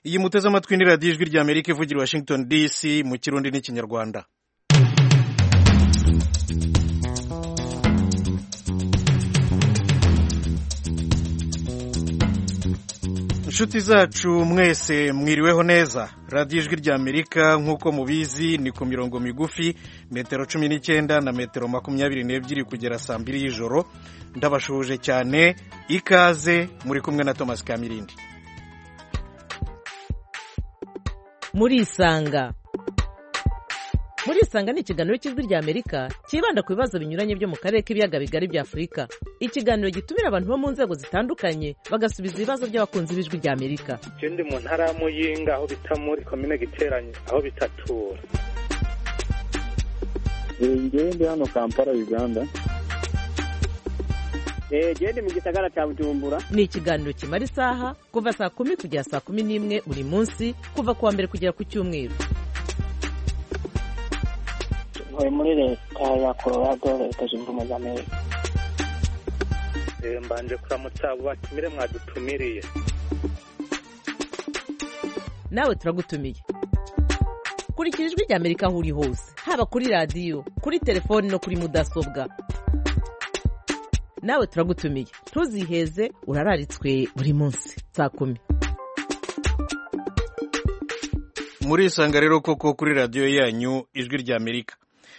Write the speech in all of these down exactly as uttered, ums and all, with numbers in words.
iyi muteze amatwi ni radiyo ijwi rya Amerika ivugira Washington D C mu kirundi n'ikinyarwanda. Inshuti zacu mwese mwiriweho neza. Radiyo ijwi rya Amerika nk'uko mubizi ni ku mirongo migufi metero cumi n'icyenda na metero makumyabiri n'ebyiri kugera saa mbiri y'ijoro. Ndabashuje cyane, ikaze, muri kumwe na Thomas Kamirindi. Murisanga Murisanga ni ikiganiro cy'ijwi rya Amerika kibanda ku bibazo binyuranye byo mu karere k'ibiyaga bigari bya Afurika. Ikiganiro gitumira abantu bo mu nzego zitandukanye bagasubiza ibibazo by'abakunzi b'ijwi rya Amerika. Ndi mu ntara ya Muyinga aho bita muri commune Giteranye aho bitatura. Ngiye ndi hano Kampala Uganda. Eh gende mu gisagara cya Bujumbura. Ni ikiganiro kimara isaha kuva saa kumi kugera saa kumi n'imwe buri munsi kuva kuwa mbere kugera ku cyumweru. Ntuye muri leta ya Colorado, leta zunze ubumwe za Amerika. Eh mbanje kuramutsa abo batumire mwadutumiriye. Nawe turagutumiye. Kurikira ijwi rya Amerika aho uri hose, haba kuri radiyo, kuri telefoni no kuri mudasobwa. Nawe turagutumiye, ntuziheze, urararitswe buri munsi saa kumi. Murisanga rero koko kuri radiyo yanyu ijwi rya Amerika.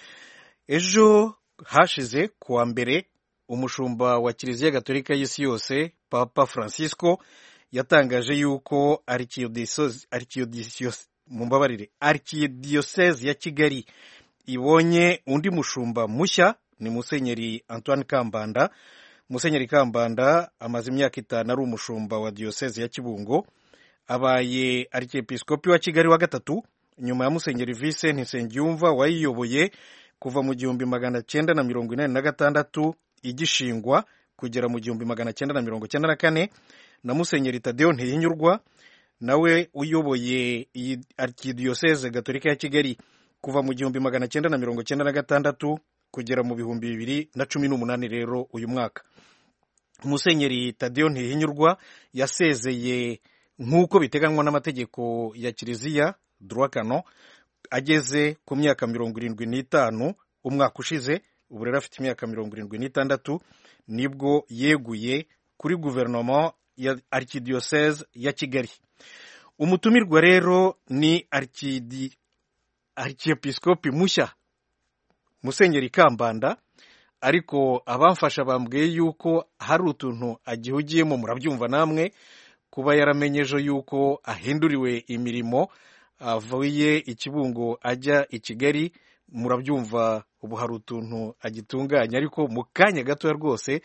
Ejo hashize kuwa mbere umushumba wa Kiliziya Gatolika y'isi yose Papa Francisco yatangaje yuko Archdiocese Archdiocese mumbabarire Archdiocese ya Kigali ibonye undi mushumba mushya, ni Musenyeri Antoine Kambanda. Musenyeri Kambanda amaze imyaka itanu ari umushumba wa Diocese ya Kibungo, abaye Archiepiscopi wa Kigali wa gatatu nyuma ya Musenyeri Vincent Nsengiyumva wayiyoboye kuva mu gihumbi magana cyenda na mirongo inani na gatandatu igishingwa kugera mu gihumbi magana cyenda na mirongo cyenda na kane, na Musenyeri Tadeo Ntihinyurwa nawe uyoboye iyi Archdiocese Gatolika ya Kigali kuva mu gihumbi magana cyenda na mirongo cyenda na gatandatu kugera mu bihumbi bibiri na cumi n'umunani. Rero uyu mwaka Musenyeri Tadeo Ntihinyurwa yasezeye nk'uko biteganywa n'amategeko ya Kiliziya droit canon ageze ku myaka mirongo irindwi n'itanu. Umwaka ushize ubu rero afite imyaka mirongo irindwi n'itandatu nibwo yeguye kuri guverinoma ya Archdiocese ya Kigali. Umutumirwa rero ni Archidi Archiepiscopi mushya Musenyeri Kambanda, ariko abamfasha bambwiye yuko hari utuntu agihugiyemo, murabyumva namwe, kuba yaramenyeje yuko ahinduriwe imirimo avuye Ikibungo ajya i Kigali, murabyumva ubu hari utuntu agitunganya, ariko mu kanya gato rwose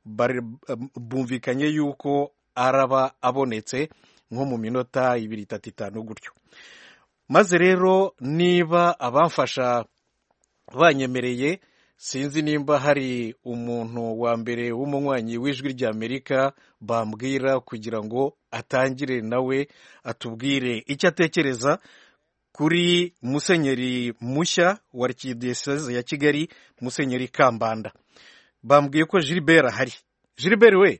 bumvikanye yuko araba abonetse nko mu minota ibiri itatu itanu gutyo. Maze rero niba abamfasha banyemereye, sinzi nimba hari umuntu wa mbere w'umunywanyi w'ijwi rya Amerika bambwira kugira ngo atangire nawe atubwire icyo atekereza kuri Musenyeri mushya wa Archdiocese ya Kigali, Musenyeri Kambanda. Bambwiye ko Gilbert ahari. Gilbert we?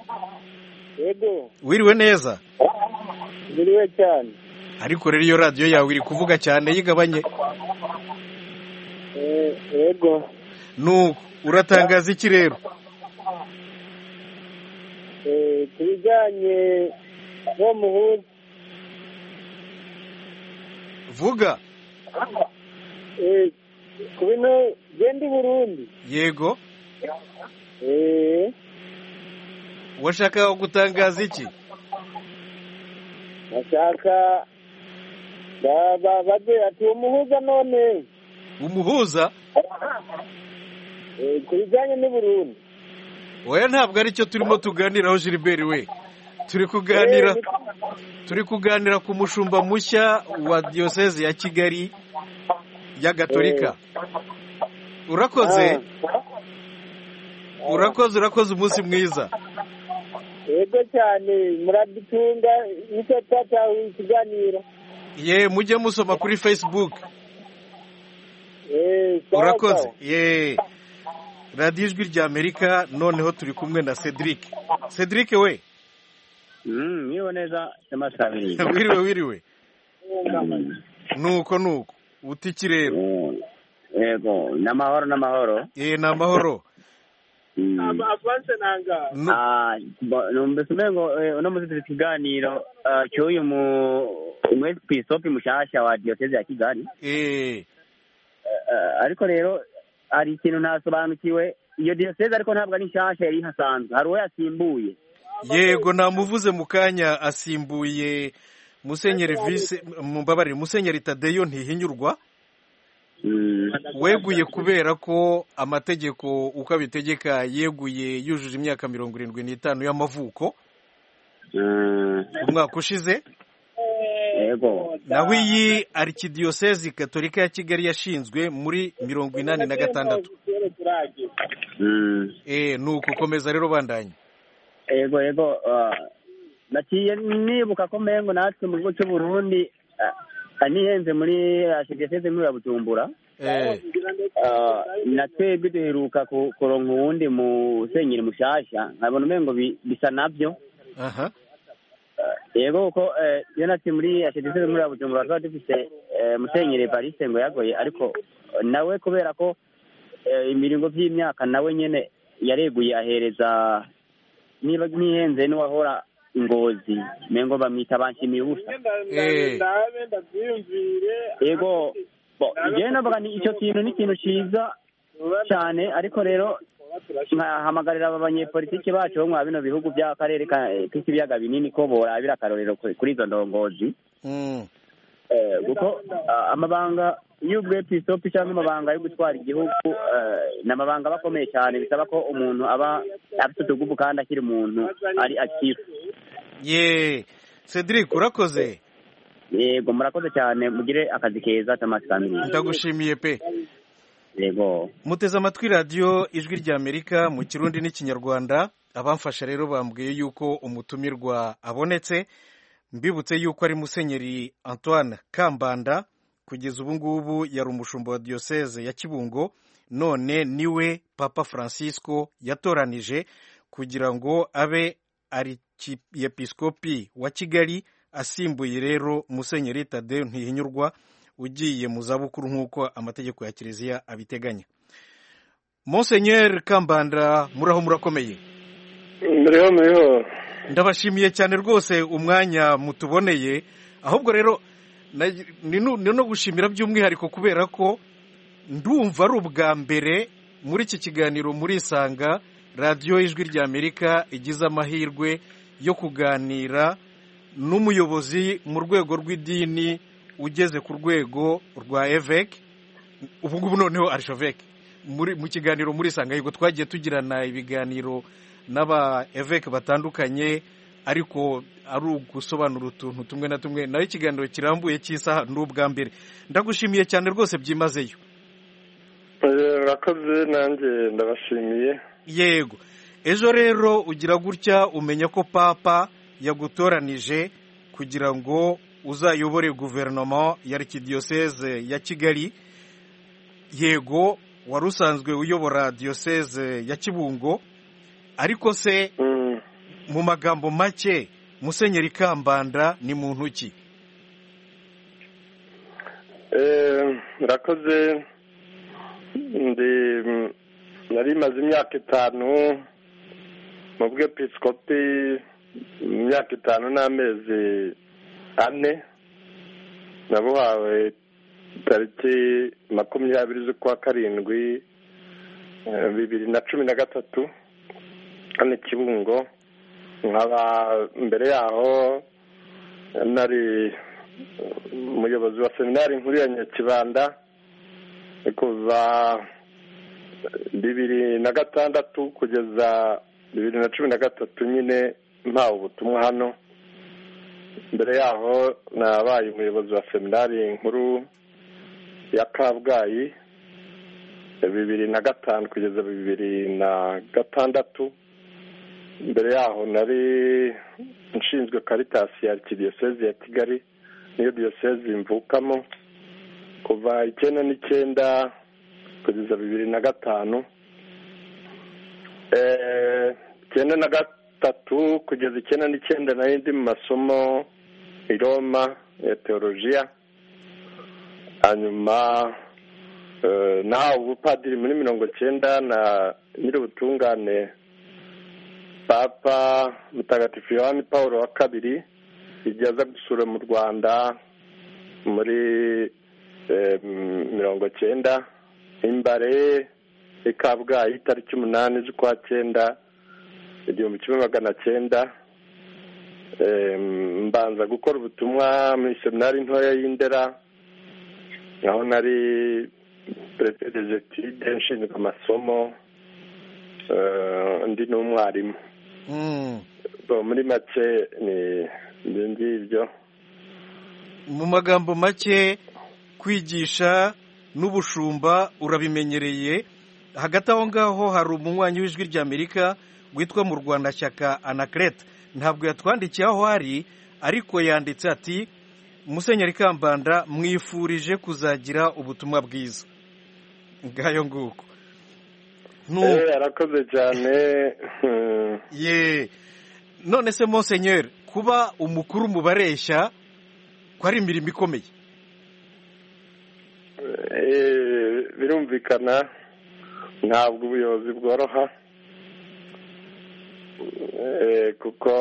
Yego. Wiriwe neza? Wiriwe cyane. Ariko rero iyo radiyo yawe iri kuvuga cyane, yigabanye. Eh yego. Nuko uratangaza iki rero? Eh tujanye no muhuza. Vuga. Eh kubino gendi Burundi. Yego. Eh washaka gutangaza iki? Nashaka baba baje ati umuhuza none. Umuhuza? Eh kujanye ni Burundi. Oya ntabwo ari cyo turimo tuganiraho Gilbert we. Turi kuganira turi kuganira ku mushumba mushya wa Diocese ya Kigali ya Gatolika. Urakoze? Urakoze urakoze umunsi mwiza. Yego cyane muradutunga nicyo twatawe ikiganiro. Ye mujye musoma kuri Facebook. Eh urakoze. Ye radiyo ijwi rya Amerika, noneho turi kumwe na Cedric. Cedric we? Mm, niyo neza amasabiri. wiriwe wiriwe. Nuko nuko. Utiki rero. Yego, namahoro namahoro. Eh namahoro. avance nanga Ah, numbe sumengo uno muzitira kiganiro cyoyu mu umwepisopi mushasha wa diocese ya Kigali. Eh. Ariko rero ari ikintu ntasobanukiwe iyo diocese ariko ntabwo ari nshasha yari hasanzwe. Hari uwo yasimbuye. Yego namuvuze mu kanya asimbuye Musenyeri Vice mumbabarire Musenyeri Tadeyo Ntihinyurwa. Weguye kubera ko amategeko uko abitegeka yeguye yujuje imyaka mirongo irindwi n'itanu y'amavuko umwaka ushize. Yego naho iyi Archdiocese Katolika ya Kigali yashinzwe muri mirongo inani na gatandatu. Eh nuko komeza rero bandanye. Yego yego naciye nibuka ko mengo natwe mu gihugu cy'u Burundi anihenze muri Archdiocese muri Bujumbura. Eh natwebwe duheruka kuronka uwundi musenyeri mushasha nkabona umengo bisa nabyo. Aha. Yego ko iyo natwe muri Archdiocese muri Bujumbura twari dufite musenyeri Evariste ngo yagoye ariko nawe kubera ko imiringo by'imyaka nawe nyene yareguye ahereza niba nihenze n'uwahora Ngozi mengo bamwita banshimiye ubusa. Eh Yego je navuga ni icyo kintu ni kintu ciza cyane ariko rero hamagarira abanyepolitiki bacu bo mu bino bihugu by'akarere k'ibiyaga binini ko borabira akarorero kuri izo ndongozi. Mm. Eh guko amabanga y'ubwepiskopi cyangwa amabanga yo gutwara igihugu n'amabanga bakomeye cyane bisaba ko umuntu aba afite utugubu kandi akiri umuntu ari active. Ye Cedric urakoze. Yego murakoze cyane mugire akazi keza tamasamiri. Ndagushimiye pe. Yego. Muteze amatwi radio Ijwi rya Amerika mu Kirundi n'Ikinyarwanda. Abamfasha rero bambwiye yuko umutumirwa abonetse. Mbibutse yuko ari Musenyeri Antoine Kambanda kugeza ubu ngubu yari umushumba wa diocese ya Kibungo, none niwe Papa Francisco yatoranije kugira ngo abe ari episkopi wa Kigali, asimbuye rero Musenyeri Tadeyo Ntihinyurwa ugiye mu zabukuru nk'uko amategeko ya Kiliziya abiteganya. Monseigneur Kambanda muraho murakomeye. muriho muriho Ndabashimiye cyane rwose umwanya mutuboneye, ahubwo rero ni no gushimira by'umwihariko kubera ko ndumva ari ubwa mbere muri iki kiganiro muri Isanga radio Ijwi rya Amerika igize amahirwe yo kuganira n'umuyobozi mu rwego rw'idini ugeze ku rwego rwa évêque, ubu ngubu noneho archevêque. Muri mu kiganiro muri Isanga yego twagiye tugirana ibiganiro n'aba évêque batandukanye, ariko ari ugusobanura utuntu tumwe na tumwe, nayo ikiganiro kirambuye cy'isaha n'ubwa mbere. Ndagushimiye cyane rwose byimazeyo. Rakoze nanjye ndabashimiye. Yego ejo rero ugira gutya umenya ko Papa yagutoranije kugira ngo uzayobore guverinoma ya Archdiocese ya Kigali. Yego wari usanzwe uyobora diocese ya Kibungo, ariko se Mm. mu magambo make Musenyeri Kambanda ni muntu ki? Eh rakoze ndi nari maze imyaka itanu mu bwepiskopi, imyaka itanu n'amezi ane. Nabuhawe tariki makumyabiri z'ukwa karindwi bibiri na cumi na gatatu hano Kibungo. Nkaba mbere yaho nari umuyobozi wa seminari nkuru ya Nyakibanda kuva bibiri na gatandatu kugeza bibiri na cumi na gatatu nyine mpawe ubutumwa hano. Mbere yaho nabaye umuyobozi wa seminari nkuru ya Kabgayi bibiri na gatanu kugeza bibiri na gatandatu. Mbere yaho nari nshinzwe Caritas ya Archdiocese ya Kigali, niyo diocese mvukamo kuva icyenda n'icyenda kugeza bibiri na gatanu. Eh icyenda gatatu kugeza icyenda n'icyenda nari ndi mu masomo i Roma ya teolojiya, hanyuma nahawe ubupadiri muri mirongo cyenda na nyir'ubutungane papa mutagatifu yohani paul wa kabiri igihe aza gusura mu Rwanda muri mirongo cyenda imbare i Kabgayi itariki umunani z'ukwa cyenda igihumbi kimwe magana cyenda, mbanza gukora ubutumwa muri seminari ntoya y'Indera, aho nari perezida d'etude nshinzwe amasomo ndi n'umwarimu. Muri make ni ngibyo. Mu magambo make, kwigisha n'ubushumba urabimenyereye. Hagati aho ngaho hari umunywanyi w'ijwi ry'Amerika witwa mu Rwanda Shyaka Anaclet, ntabwo yatwandikiye aho ari, ariko yanditse ati Musenyeri Kambanda mwifurije kuzagira ubutumwa bwiza. Ngayo nguko. Eh arakoze cyane. Ye. None se Monseigneur, kuba umukuru mu bareshya ko ari imirimo ikomeye? Eh birumvikana ntabwo ubuyobozi bworoha, eh kuko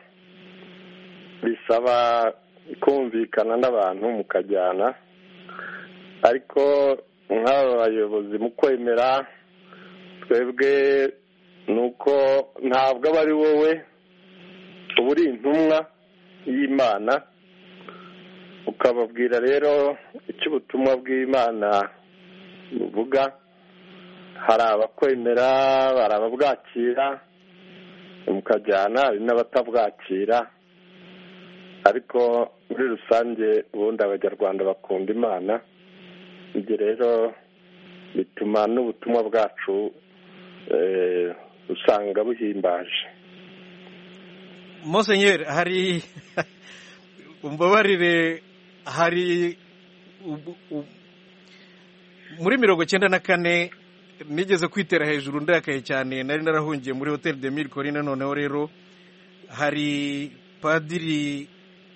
bisaba kumvikana n'abantu mukajyana, ariko nk'aba bayobozi mu kwemera twebwe nuko ntabwo aba ari wowe uba uri intumwa y'Imana, ukababwira rero icyo ubutumwa bw'Imana buvuga. Hari abakwemera, hari ababwakira mukajyana, hari n'abatabwakira, ariko muri rusange ubundi abanyarwanda bakunda Imana. Ibyo rero bituma n'ubutumwa bwacu usanga buhimbaje. Monseigneur, hari umbabarire, hari muri mirongo cyenda na kane nigeze kwitera hejuru ndakaye cyane, nari narahungiye muri Hotel de Mille Collines. Noneho rero hari padiri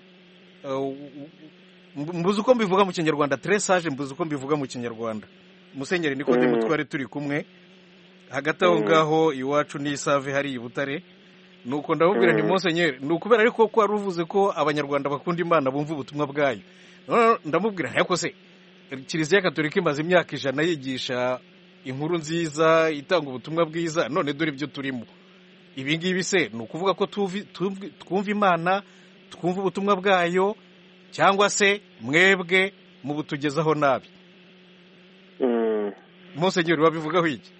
mbuze uko mbivuga mu Kinyarwanda, très sage, mbuze uko mbivuga mu Kinyarwanda, Musenyeri Nikodemu twari turi kumwe hagati aho ngaho iwacu ni Save hari i Butare. Nuko ndabubwira nti Monseigneur, nukubera ariko ko wari uvuze ko abanyarwanda bakunda Imana bumva ubutumwa bwayo. None ndamubwira ntako se Kiliziya Gatolika imaze imyaka ijana yigisha inkuru nziza, itanga ubutumwa bwiza, none dore ibyo turimo. Ibi ngibi se ni ukuvuga ko twumva Imana, twumva ubutumwa bwayo, cyangwa se mwebwe mu butugezaho nabi? Monseigneur wabivugaho iki?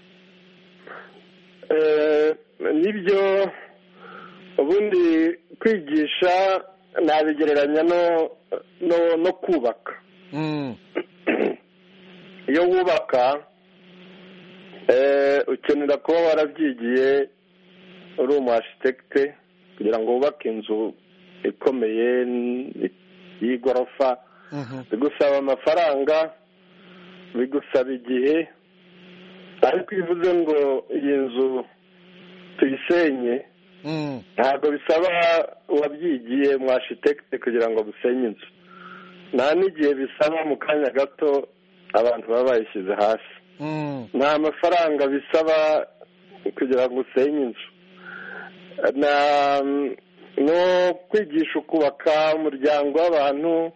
Eh nibyo, ubundi kwigisha nabigereranya no no no kubaka. Iyo wubaka eh ukenera kuba warabyigiye uri umu architecte kugira ngo wubake inzu ikomeye y'igorofa. Bigusaba amafaranga, bigusaba igihe, ariko ivuze ngo iyi nzu tuyisenye ntabwo bisaba uwabyigiye mu architecte kugira ngo busenye inzu. Nta n'igihe bisaba, mu kanya gato abantu baba bayishyize hasi. Nta mafaranga bisaba kugira ngo usenye inzu. No kwigisha ukubaka umuryango w'abantu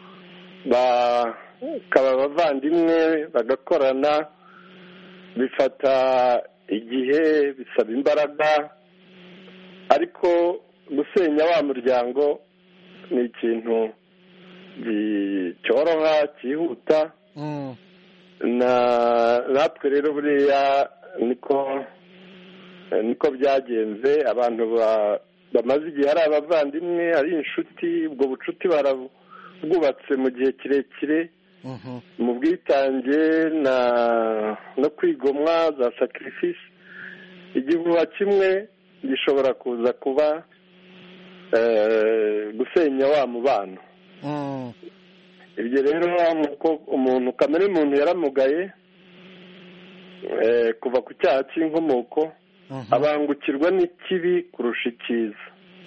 bakaba abavandimwe bagakorana bifata igihe, bisaba imbaraga, ariko gusenya wa muryango ni ikintu cyoroha, cyihuta. natwe rero buriya niko niko byagenze. Abantu bamaze igihe ari abavandimwe, ari inshuti, ubwo bucuti barabwubatse mu gihe kirekire, mu bwitange no kwigomwa, za sacrifice. Igihuha kimwe gishobora kuza kuba gusenya wa mubano. Ibyo rero nuko umuntu, kamere y'umuntu yaramugaye kuva ku cyaha cy'inkomoko, abangukirwa n'ikibi kurusha icyiza.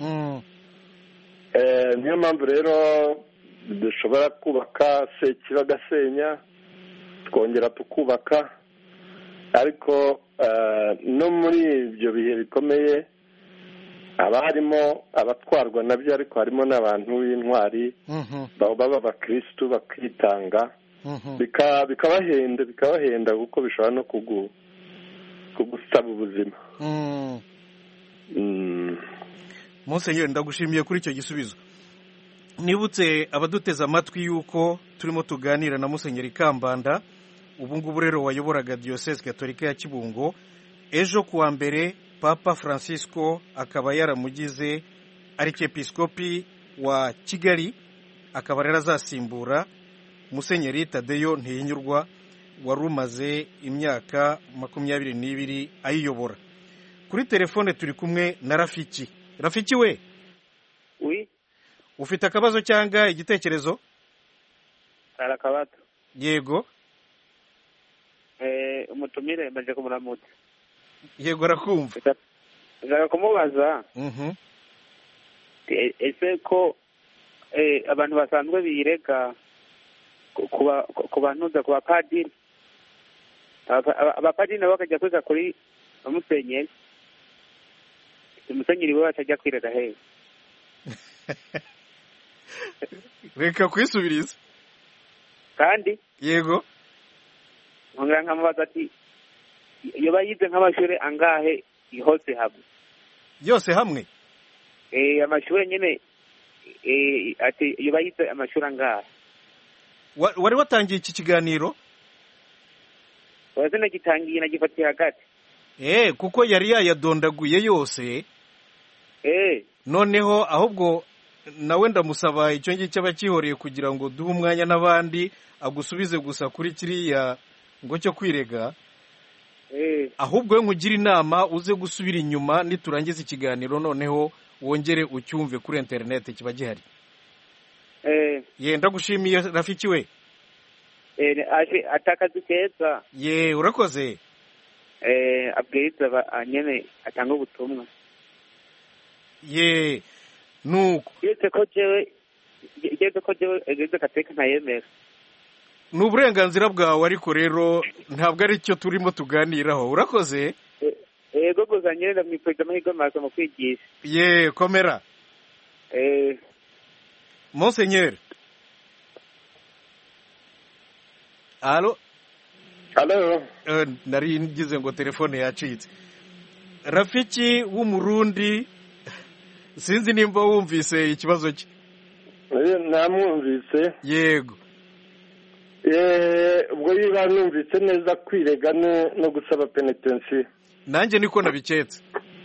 Niyo mpamvu rero dushobora kubaka sekiba agasenya twongera tukubaka, ariko no muri ibyo bihe bikomeye haba harimo abatwarwa nabyo, ariko harimo n'abantu b'intwari baba abakirisitu bakitanga, bikabahenda bikabahenda kuko bishobora no kugusaba ubuzima. Musenyeri, ndagushimiye kuri icyo gisubizo. Nibutse abaduteze amatwi yuko turimo tuganira na Musenyeri Kambanda, ubu ngubu rero wayoboraga Diocese Gatolika ya Kibungo. Ejo kuwa mbere Papa Francisco akaba yaramugize Archiepiskopi wa Kigali, akaba rero azasimbura Musenyeri Tadeyo Ntihinyurwa wari umaze imyaka makumyabiri n'ibiri ayiyobora. Kuri telefone turi kumwe na Rafiki. Rafiki we? Oui. Ufite akabazo cyangwa igitekerezo? Ara kabato. Yego. Eh umutumire mbaje kumuramutsa. Yego arakumva. Ndaka kumubaza. Mhm. Ese ko eh abantu basanzwe birega kuba kubantuza kuba padiri. Abapadiri nabo bakajya kweza kuri Musenyeri. Musenyeri we batajya kwirega he? Reka kwisubiriza. Kandi yego nganga nkamubaza ati iyo bayize nk'amashure angahe ihose hamwe? Yose hamwe? Eh amashure nyene eh ati iyo bayize amashure angahe? Wari watangiye iki kiganiro? Wazina gitangiye nagifatiye hagati. Eh kuko yari yayadondaguye yose. Eh noneho ahubwo nawe ndamusaba icyo ngicyo abakihoreye kugira ngo duhe umwanya n'abandi agusubize gusa kuri kiriya ngo cyo kwirega. Eh ahubwo we nkugira inama uze gusubira inyuma niturangiza ikiganiro, noneho wongere ucyumve kuri internet kiba gihari. Eh yenda gushimiye Rafiki we. Eh aje atakazi keza. Ye urakoze. Eh abwiriza anyene atanga ubutumwa. Ye nuko yese ko jewe yese ko jewe egeze kateka ntayemera. N'uburenganzira bwawe, ariko rero ntabwo ari cyo turimo tuganiraho. Urakoze. Yego gusa nyene ndamwifuje amahirwe maso mu kwigisha. Ye komera. Eh Monseigneur. Allo? Allo? Uh, nari ngize ngo telefone yacitse. Rafiki w'umurundi, sinzi nimba wumvise ikibazo cye. Namwumvise. Yego. Eh ubwo yiba numvise neza kwirega no gusaba penitensi. Nanjye niko nabiketse.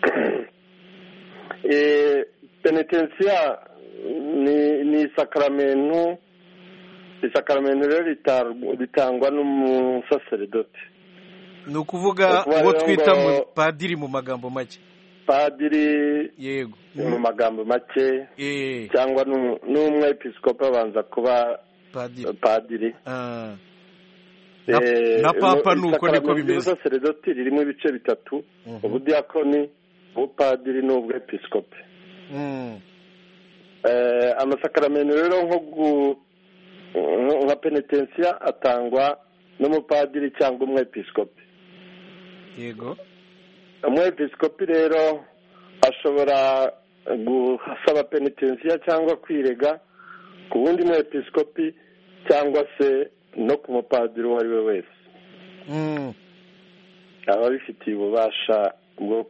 Eh penitensiya ni ni sakramento. Isakramento rero ritangwa n'umusaseredoti. Ni ukuvuga uwo twita mu padiri mu magambo make. Padiri yego mu magambo make, eh cyangwa n'umwe episkopi abanza kuba padiri. Padiri. Ah. Na, eh, na papa nuko niko bimeze. Umusaseredoti ririmo ibice bitatu, ubudiakoni, ubupadiri n'ubwepiskopi. Mm. Eh amasakramento rero nko nka penitensiya atangwa n'umupadiri cyangwa umwepiskopi. Yego. Umwepiskopi rero ashobora gusaba penitensiya cyangwa kwirega ku wundi mwepiskopi cyangwa se no ku mupadiri uwo ari we wese. Mm. Aba bifitiye ububasha bwo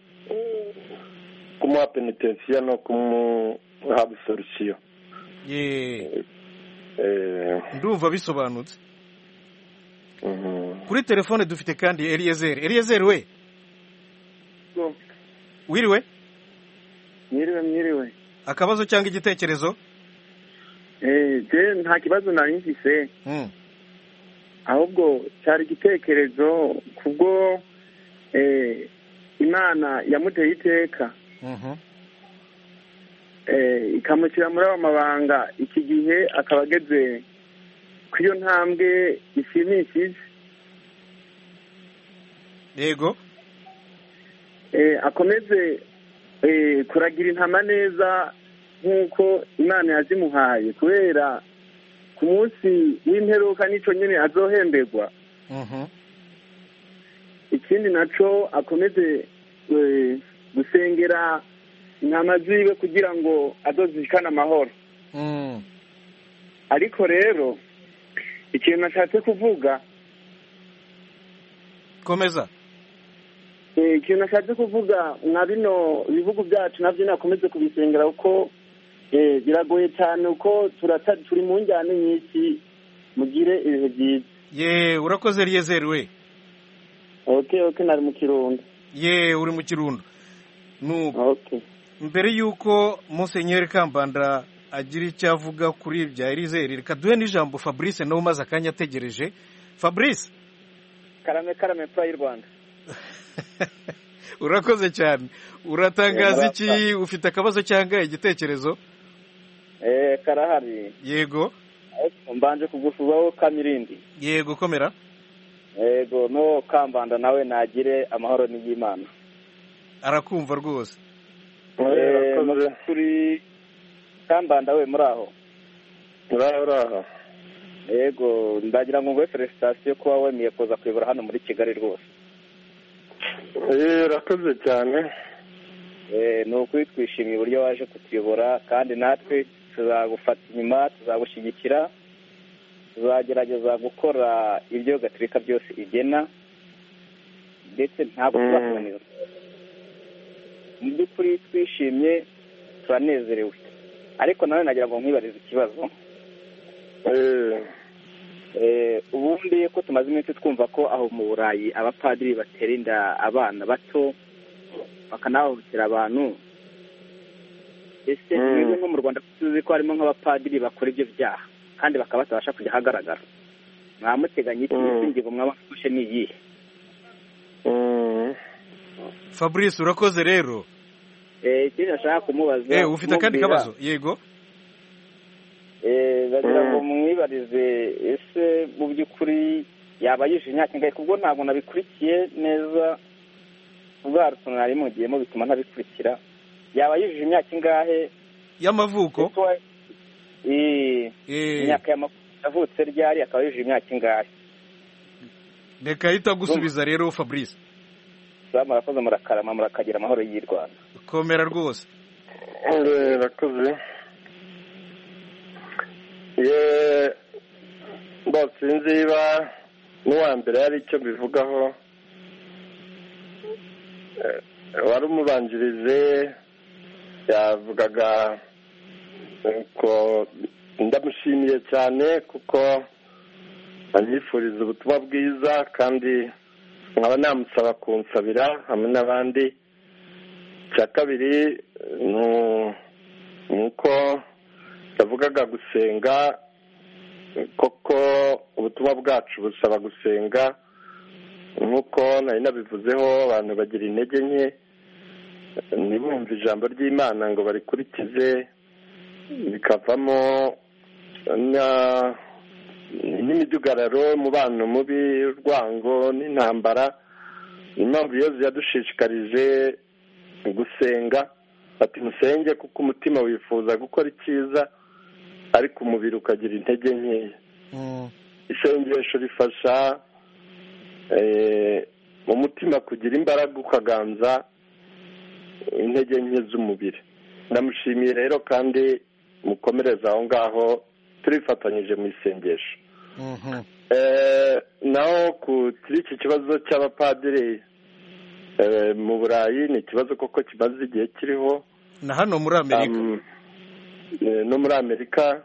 kumuha penitensiya no kumuha absolution. Ye. Eh ndumva bisobanutse. Mhm. Kuri telefone dufite kandi Eliezer. Eliezer we? No. Wiriwe? Mwiriwe mwiriwe. Akabazo cyangwa igitekerezo? Eh je nta kibazo nari mfise. Mhm. Ahubwo cyari igitekerezo kubwo eh Imana yamuteye iteka. Mhm. Eh ikamushyira muri amabanga iki gihe akabageze kwiyo ntambwe ishimishije. Yego. akomeze kuragira intama neza nk'uko imana yazimuhaye, kubera ku munsi w'imperuka nicyo nyine azohemberwa. ikindi nacyo akomeze gusengera intama ziwe kugira ngo azozishikane amahoro. ariko rero ikintu nashatse kuvuga, komeza. ikintu nashatse kuvuga nka bino bihugu byacu nabyo nakomeze kubisengera kuko biragoye cyane uko turi mu njyana nyinshi. mugire ibihe byiza. ye urakoze Eliezer we. ok ok nari mu Kirundo. ye uri mu Kirundo. nuko mbere y'uko Musenyeri Kambanda agira icyo avuga kuri ibya Eliezer, reka duhe n'ijambo Fabrice nawe umaze akanya ategereje. Fabrice. karame karame pfa y'u Rwanda. urakoze cyane. uratangaza iki? ufite akabazo cyangwa igitekerezo? eh karahari. yego. mbanje kugusuzaho Kamirindi. yego komera. yego no Kambanda nawe nagire amahoro n'Imana. arakumva rwose. eh kuri Kambanda we muraho. muraho muraho. yego ndagira ngo ngwe felicitation kuba wemeye kuza kwibura hano muri Kigali rwose. eh urakoze cyane. eh no kwitwishimiye uburyo waje kutuyobora, kandi natwe tuzagufata inyuma, tuzagushyigikira, tuzagerageza gukora ibyo Gatolika byose igena, ndetse ntabwo tuzakunaniza. mu by'ukuri twishimye, turanezerewe. ariko nawe nagira ngo nkwibarize ikibazo. eh ubundi ko tumaze iminsi twumva ko aho mu Burayi abapadiri batera inda abana bato bakanahohotera abantu, ese niba nko mu Rwanda tuzi ko harimo nk'abapadiri bakora ibyo byaha kandi bakaba batabasha kujya ahagaragara, mwamuteganya iki? ingingo mwabafashe ni iyihe? Fabrice urakoze rero. eh ikindi nashaka kumubaza, eh ufite akandi kabazo? yego. eh bagira ngo mwibarize, ese mu by'ukuri yaba yije imyaka ingahe? kubwo ntabwo nabikurikiye neza, ubwa rutonari mu gihe mu bituma ntabikurikira. yaba yije imyaka ingahe y'amavuko? eh imyaka y'amavuko ryari, akaba yije imyaka ingahe? reka ahita gusubiza rero Fabrice. murakoze, murakarama, murakagira amahoro y'u Rwanda. komera rwose. urakoze. ye bose sinzi iba n'uwa mbere hari icyo bivugaho. wari umubanjirize yavugaga ko ndamushimiye cyane kuko anyifuriza ubutumwa bwiza, kandi nkaba namusaba kunsabira hamwe n'abandi. icya kabiri ni uko yavugaga gusenga, koko ubutumwa bwacu busaba gusenga. nk'uko nari nabivuzeho, abantu bagira intege nke, ntibumve ijambo ry'Imana ngo barikurikize, bikavamo n'imidugararo, umubano mubi, urwango n'intambara. impamvu Yesu yadushishikarije gusenga, ati musenge kuko umutima wifuza gukora icyiza ariko umubiri ukagira intege nkeya. isengesho rifasha mu mutima kugira imbaraga, ukaganza intege nke z'umubiri. ndamushimiye rero, kandi mukomereza aho ngaho, turifatanyije mu isengesho. naho kuri iki kibazo cy'abapadiri mu Burayi, ni ikibazo koko kimaze igihe kiriho na hano muri Amerika. no muri Amerika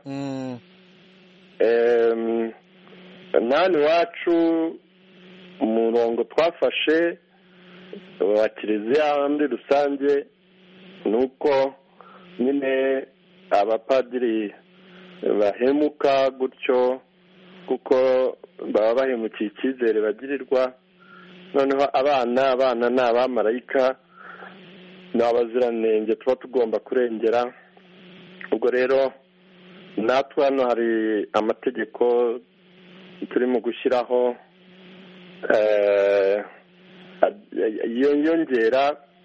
nani wacu umurongo twafashe wa kiliziya muri rusange ni uko nyine abapadiri bahemuka gutyo, kuko baba bahemukiye icyizere bagirirwa. noneho abana abana ni abamarayika, ni abaziranenge tuba tugomba kurengera. ubwo rero natwe hano hari amategeko turimo gushyiraho yongera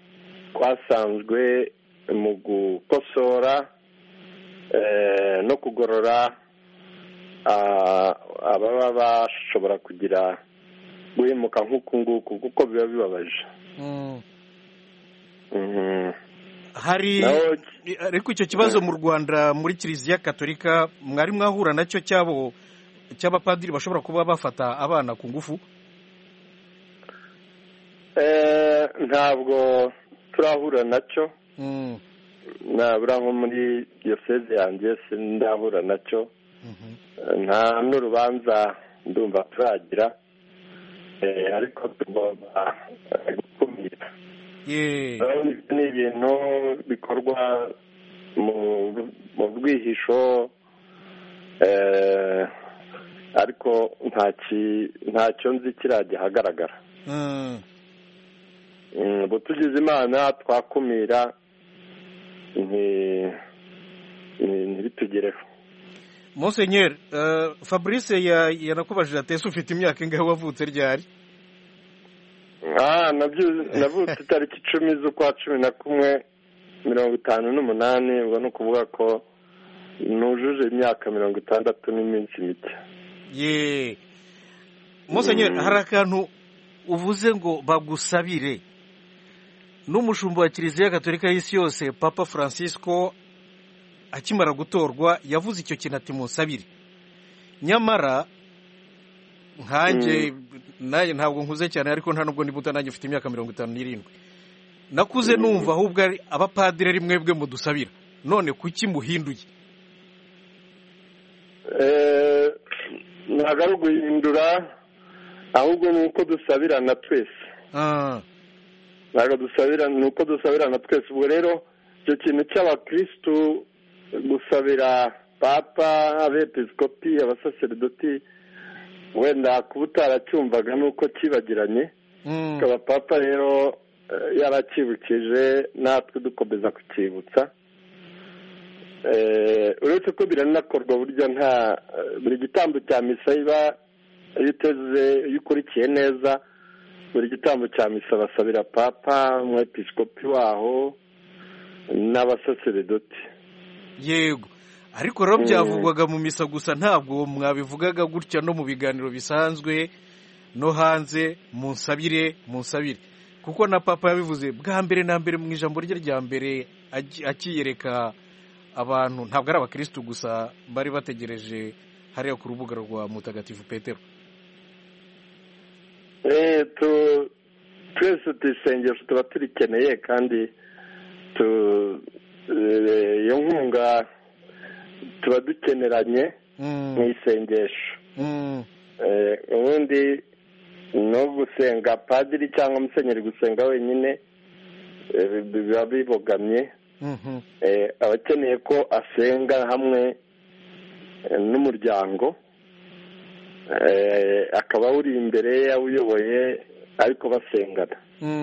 twasanzwe mu gukosora no kugorora ababa bashobora kugira guhemuka nk'uku nguku kuko biba bibabaje. hari ariko icyo kibazo mu Rwanda muri Kiliziya Gatolika mwari mwahura nacyo cyabo cy'abapadiri bashobora kuba bafata abana ku ngufu? Ntabwo turahura nacyo, nabura nko muri diyoseze yanjye sindahura nacyo, nta n'urubanza ndumva turagira, ariko tugomba gukumira. Ni ibintu bikorwa mu bwihisho, ariko ntacyo nzi kirajya ahagaragara. ubu tugize imana twakumira ntibitugereho. Monsenyeri Fabrice yanakubajije ati ese ufite imyaka ingahe wavutse ryari? navutse itariki icumi z'ukwa cumi na kumwe mirongo itanu n'umunani, ubwo ni ukuvuga ko nujuje imyaka mirongo itandatu n'iminsi mike. ye Monsenyeri hari akantu uvuze ngo bagusabire. N'umushumba wa Kiliziya Gatolika y'isi yose Papa Francisco akimara gutorwa yavuze icyo kintu ati munsabire. Nyamara nkanjye naye ntabwo nkuze cyane, ariko nta nubwo nibuta nanjye ufite imyaka mirongo itanu n'irindwi. Nakuze numva ahubwo abapadiri ari mwebwe mudusabira, none kuki muhinduye? ntabwo ari uguhindura, ahubwo ni uko dusabirana twese. ntabwo dusabira ni uko dusabirana twese. Ubwo rero icyo kintu cy'abakirisitu gusabira papa, abepiskopi, abasaseridoti, wenda kuba utaracyumvaga nuko kibagiranye, ukaba papa rero yarakibukije natwe dukomeza kukibutsa. uretse ko biranakorwa burya nta buri gitambo cya misa iba iyo uteze iyo ukurikiye neza, buri gitambo cya misa basabira papa, umwepiskopi waho n'abasaseridoti. Yego, ariko rero byavugwaga mu misa gusa, ntabwo mwabivugaga gutya no mu biganiro bisanzwe no hanze, munsabire munsabire, kuko na papa yabivuze bwa mbere na mbere mu ijambo rye rya mbere akiyereka abantu. Ntabwo ari abakirisitu gusa bari bategereje hariya ku rubuga rwa Mutagatifu Petero. twese tuyisengesho tuba turikeneye, kandi iyo nkunga tuba dukeneranye mu isengesho. ubundi no gusenga padiri cyangwa musenyeri gusenga wenyine biba bibogamye. aba akeneye ko asenga hamwe n'umuryango, akaba awuri imbere awuyoboye, ariko basengana.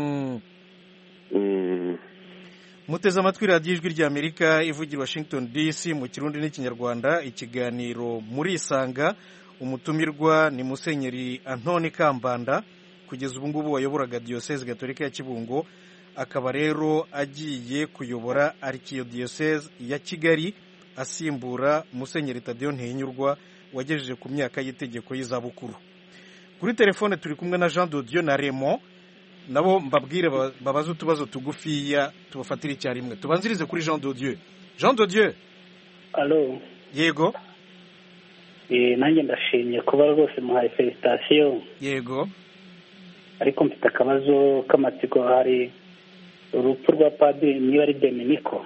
Muteze amatwi radiyo ijwi ry'Amerika ivugira Washington D C mu Kirundi n'Ikinyarwanda. Ikiganiro muri Isanga, umutumirwa ni Musenyeri Antoni Kambanda, kugeza ubu ngubu wayoboraga Diyoseze Gatolika ya Kibungo, akaba rero agiye kuyobora Arikiyodiyoseze ya Kigali asimbura Musenyeri Tadeo Ntihinyurwa wagejeje ku myaka y'itegeko y'izabukuru. Kuri telefone turi kumwe na Jean de Dieu na Raymond, nabo mbabwire babaze utubazo tugufiya tubafatire icyarimwe. Tubanzirize kuri Jean de Dieu. Jean de Dieu. Allo. Yego. Eh nanjye ndashimye kuba rwose muhaye felicitation. Yego. Ariko mfite akabazo k'amatsiko. Hari urupfu rwa Padiri niba ari Dominico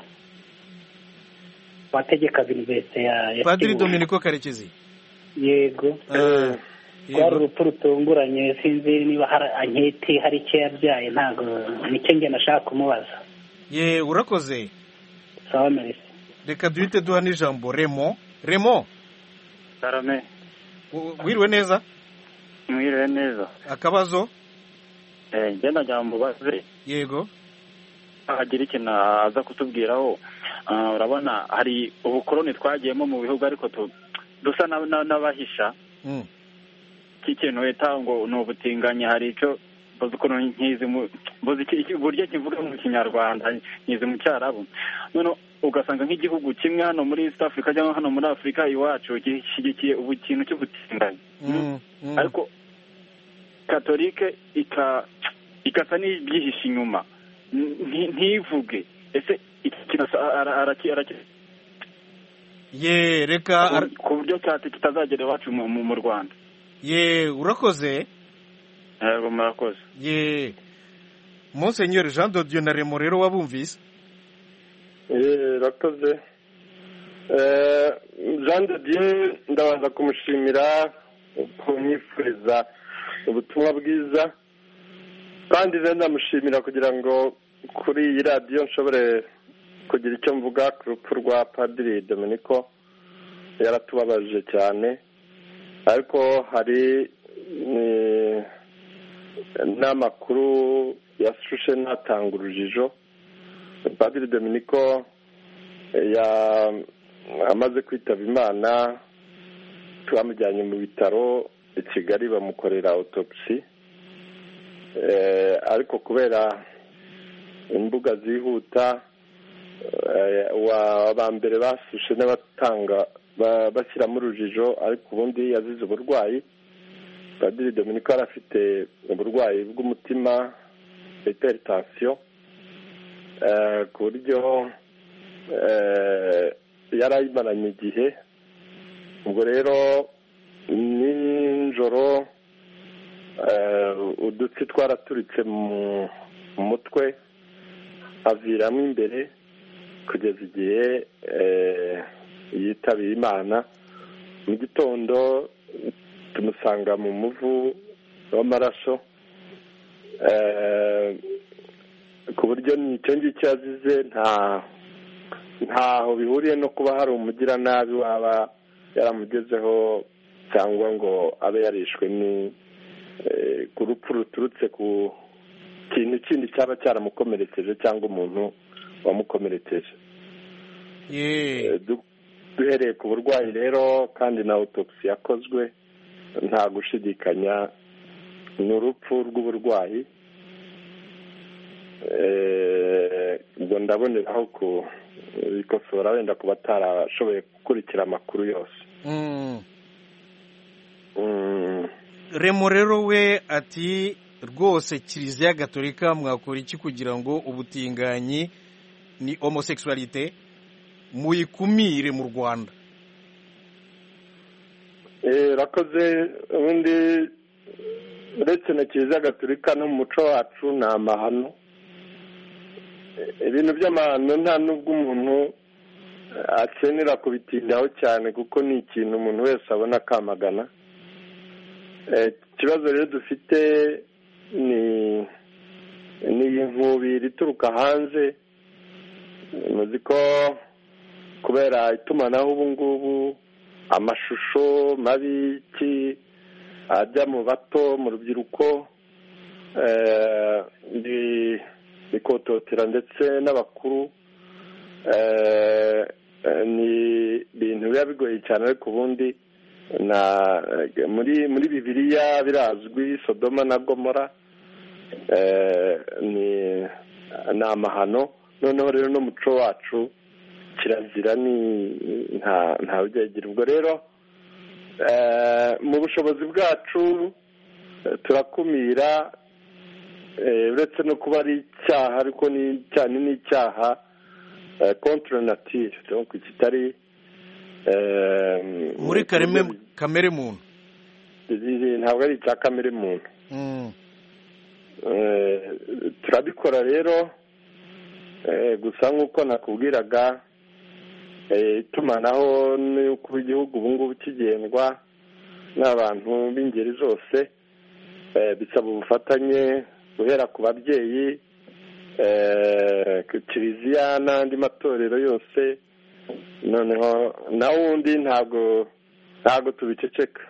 wategeka universite ya Padiri Dominico Karekezi. Yego. Kwari urupfu rutunguranye, sinzi niba hari anketi hari icyo yabyaye, ntabwo nicyo nge nashaka kumubaza. Ye urakoze. Sawa merci. Reka duhite duha n'ijambo Raymond. Raymond. Karame. Wiriwe neza? Mwiriwe neza. Akabazo? Eh ngenda jambo baze. Yego. Agira ikintu aza kutubwiraho. Urabona hari ubukoroni twagiyemo mu bihugu, ariko dusa n'abahisha. Mm. Kikintu weta ngo no butinganya, hari ico uzi ukuntu nkizi mbuzi uburyo kivuga mu kinyarwanda nkizi mu cyarabu none ugasanga nk'igihugu kimwe hano muri East Africa cyangwa hano muri Africa iwacu gishyigikiye ubu kintu cy'ubutinganyi ariko katolike ika ikasa n'ibyihishe inyuma ntivuge ese ye reka ku buryo cyate kitazagera iwacu mu Rwanda. Ye urakoze. Yego murakoze. Ye Monseigneur Jean de Dieu na Remo rero wabumvise? Eh urakoze. Eh Jean de Dieu ndabanza kumushimira kunyifuriza ubutumwa bwiza kandi rero ndamushimira kugira ngo kuri iyi radiyo nshobore kugira icyo mvuga ku rupfu rwa Padiri Domenico. Yaratubabaje cyane ariko hari n'amakuru yashushe n'atanga urujijo. Padiri Domenico amaze kwitaba Imana twamujyanye mu bitaro i Kigali bamukorera autopsy ariko kubera imbuga zihuta aba mbere basushe n'abatanga bashyiramo urujijo ariko ubundi yazize uburwayi. Padiri Domenico yari afite uburwayi bw'umutima hypertension ku buryo yari ayimaranye igihe. ubwo rero nijoro udutsi twaraturitse mu mutwe aviramo imbere kugeza igihe yitabiye Imana. Mu gitondo tumusanga mu muvu w'amaraso ku buryo nicyo ngicyo yazize nta ntaho bihuriye no kuba hari umugiranabi waba yaramugezeho cyangwa ngo abe yarishwe ni ku rupfu ruturutse ku kintu kindi cyaba cyaramukomerekeje cyangwa umuntu wamukomerekeje. Duhereye ku burwayi rero kandi na autopsy yakozwe nta gushidikanya ni urupfu rw'uburwayi. ubwo ndaboneraho kubikosora wenda kuba atarashoboye gukurikira amakuru yose. Remo rero we ati rwose Kiliziya Gatolika mwakora iki kugira ngo ubutinganyi ni homosexualité muyikumire mu Rwanda? Eh rakoze ubundi uretse na Kiliziya Gatolika no mu muco wacu ni amahano. Ibintu by'amahano nta nubwo umuntu akenera kubitindaho cyane kuko ni ikintu umuntu wese abona akamagana. Ikibazo rero dufite ni ni inkubiri ituruka hanze. Muzi ko kubera itumanaho ubu ngubu amashusho mabi ki ajya mu bato mu rubyiruko bikototera ndetse n'abakuru ni ibintu biba bigoye cyane ariko ubundi na muri muri Bibiliya birazwi Sodoma na Gomora ni ni amahano. Noneho rero no muco wacu kirazira ni nta nta ujyagira. Ubwo rero mu bushobozi bwacu turakumira uretse no kuba ari icyaha ariko ni cyane n'icyaha contre nature donc kitari muri kareme kamere muntu. Ntabwo ari icya kamere muntu. Turabikora rero gusa nk'uko nakubwiraga itumanaho n'uko igihugu ubu ngubu kigendwa n'abantu b'ingeri zose bisaba ubufatanye guhera ku babyeyi ku Kiliziya n'andi matorero yose. Noneho na wundi ntabwo ntabwo tubiceceka.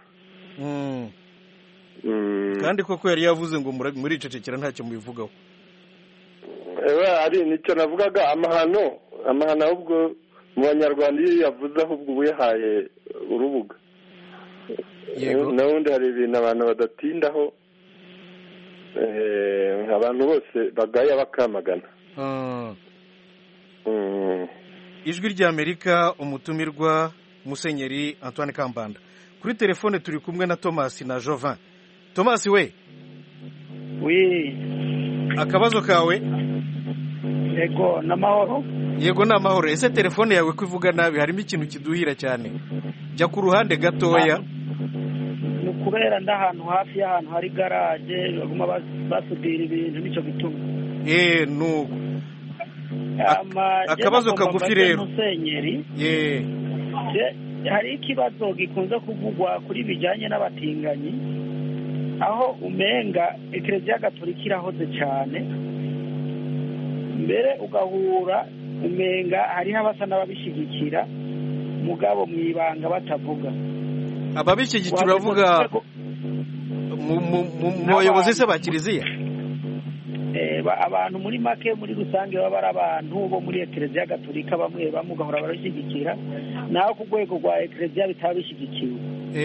Kandi koko yari yavuze ngo muri icecekera ntacyo mubivugaho. Ari nicyo navugaga amahano amahano ahubwo mu Banyarwanda iyo yavuze ahubwo ubu yahaye urubuga. Na wundi hari ibintu abantu badatindaho abantu bose bagaya bakamagana. Ijwi ry'Amerika, umutumirwa Musenyeri Antoine Kambanda. Kuri telefone turi kumwe na Thomas na Jovin. Thomas we? Oui. Akabazo kawe? Yego namahoro. Yego namahoro. Ese telefone yawe kwivuga nabi harimo ikintu kiduhira cyane. Jya ku ruhande gatoya. Nukubera ndahantu hafi y'ahantu hari garage baguma basudira ibintu nico gituma. Eh nuko. Akabazo kagufi rero. Musenyeri. Yeah. Hari ikibazo gikunze kuvugwa kuri bijyanye n'abatinganyi aho umenga Eklezia Gatolika irahoze cyane mbere ugahura umenga hariho abasa n'ababishyigikira mugabo mu ibanga batavuga. Ababishyigikira uravuga mu bayobozi se ba Kiliziya? Abantu muri make muri rusange baba ari abantu bo muri Eklezia Gatolika bamwe bamwe ugahora barashyigikira naho ku rwego rwa Eklezia bitaba bishyigikiwe.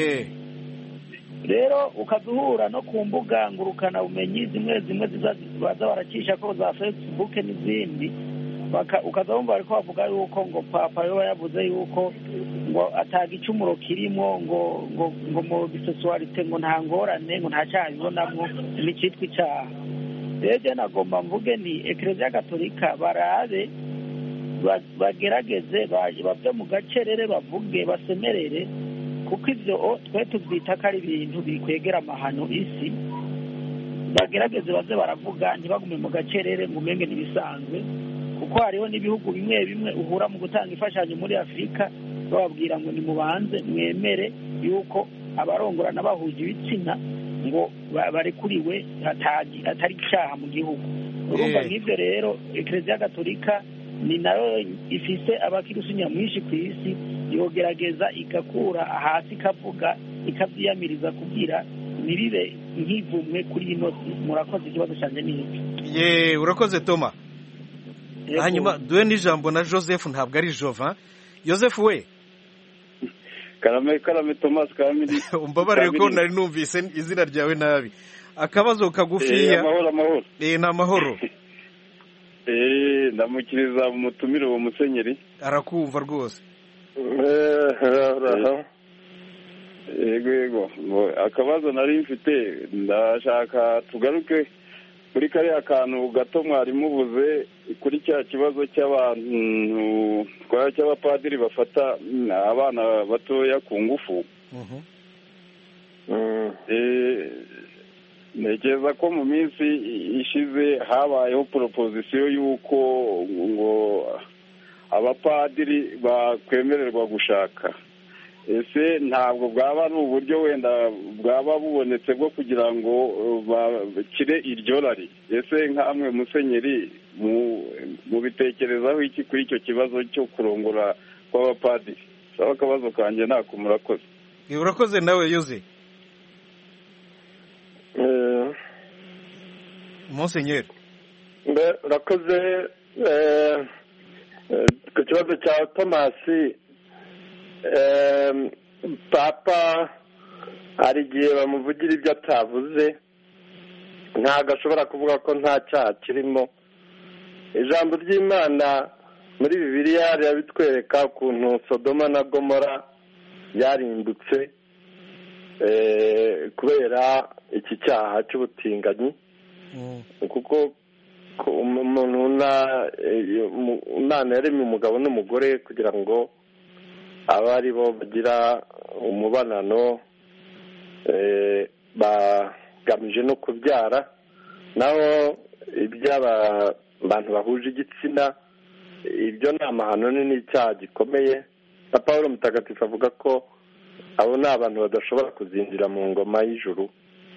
Rero ukaduhura no ku mbuga ngurukana umenyi zimwe zimwe baza baracisha ko za Facebook n'izindi ukaza wumva ariko bavuga yuko ngo papa yo yavuze yuko ngo ataga icumuro kirimo ngo ngo ngo mu bisexualite ngo nta ngorane ngo nta cyaha bibonamwo n'icitwa icyaha. Rero nagomba mvuge ni Eklezia Gatolika barabe bagerageze bave mu gacerere bavuge basemerere kuko ivyo twe tubyita ko ari ibintu bikwegera amahano isi. Bagerageze baze baravuga ntibagume mu gacerere ngo umenge n'ibisanzwe kuko hariho n'ibihugu bimwe bimwe uhura mu gutanga imfashanyo muri Afurika bababwira ngo nimubanze mwemere yuko abarongorana bahuje ibitsina ngo barekuriwe atari icyaha mu gihugu. Urumva nk'ibyo rero Eklezia Gatolika ni nayo ifise abakirisi nyamwinshi ku isi yogerageza igakura hasi ikavuga ikabyiyamiriza kugira nibibe nk'ivumwe kuri ino. Murakoze, ikibazo cyane n'iki? Ye urakoze Toma. Hanyuma duwe n'ijambo na Joseph ntabwo ari Jovin. Joseph we? Karame karame Thomas Kamili. Umbabarire ko nari numvise izina ryawe nabi. Akabazo kagufiya. Eh amahoro amahoro. Eh na mahoro. Eh ndamukiriza umutumire wo Musenyeri. Arakumva rwose. Eh yego yego. Akabazo nari mfite ndashaka tugaruke kuri kariya kantu gato mwari mubuze kuri cya kibazo cy'abantu kwa cy'abapadiri bafata abana batoya ku ngufu. Ntekereza ko mu minsi ishize habayeho proposition y'uko ngo abapadiri bakwemererwa gushaka. Ese ntabwo bwaba ari uburyo wenda bwaba bubonetse bwo kugira ngo bakire iryo rari? Ese nk'amwe Musenyeri mu bitekerezaho iki kuri icyo kibazo cyo kurongora kw'abapadiri? Saba akabazo kanjye ntako murakoze. Urakoze nawe Yoze. Musenyeri. Urakoze ku kibazo cya Tomasi. Papa hari igihe bamuvugira ibyo atavuze, ntabwo ashobora kuvuga ko nta cyaha kirimo. Ijambo ry'Imana muri Bibiliya rirabitwereka ukuntu Sodoma na Gomora byarimbutse kubera iki cyaha cy'ubutinganyi, kuko umuntu Imana yaremye umugabo n'umugore kugira ngo aba ari bo bagira umubonano bagamije no kubyara. Naho iby'abantu bahuje igitsina ibyo ni amahano n'icyaha gikomeye. na Pawulo Mutagatifu avuga ko abo ni abantu badashobora kuzinjira mu ngoma y'ijuru.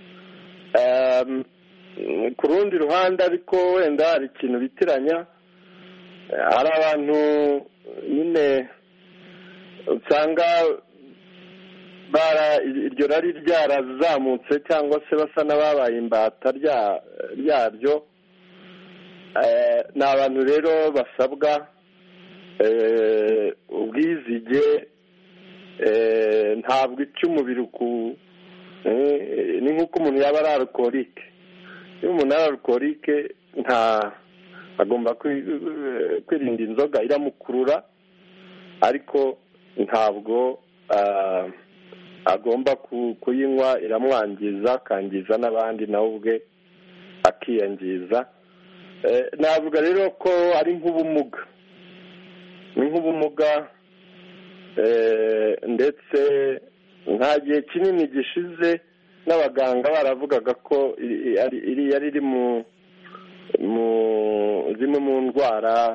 Ku rundi ruhande ariko wenda hari ikintu bitiranya, hari abantu nyine usanga iryo rari ryarazamutse cyangwa se basa n'ababaye imbata ryaryo. Ni abantu rero basabwa ubwizige, ntabwo icyo umubiri ni nk'uko umuntu yaba ari alcoholique, iyo umuntu ari arukorike nta agomba kwirinda inzoga iramukurura ariko ntabwo agomba kuyinywa iramwangiza akangiza n'abandi nawe ubwe akiyangiza. navuga rero ko ari nk'ubumuga ni nk'ubumuga ndetse nta gihe kinini gishize n'abaganga baravugaga ko iri yari iri mu zimwe mu ndwara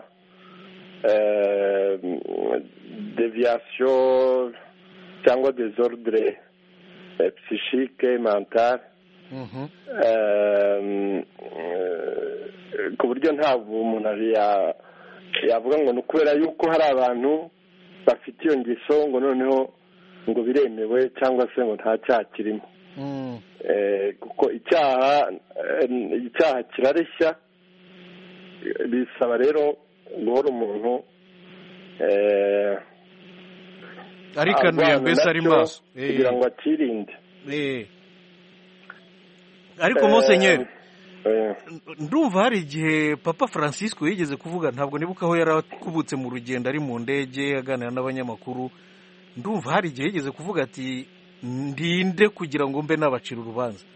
deviation cyangwa desordre psychique mentale ku buryo ntabwo umuntu yavuga ngo ni ukubera yuko hari abantu bafite iyo ngeso ngo noneho ngo biremewe cyangwa se ngo nta cyaha kirimo. kuko icyaha icyaha kirareshya bisaba rero guhora umuntu arikanuye mbese ari maso kugira ngo akirinde. ariko Monsenyeri ndumva hari igihe Papa Francisco yigeze kuvuga, ntabwo nibuka aho yari akubutse mu rugendo ari mu ndege aganira n'abanyamakuru, ndumva hari igihe yigeze kuvuga ati ndinde kugira ngo mbe nabacira urubanza.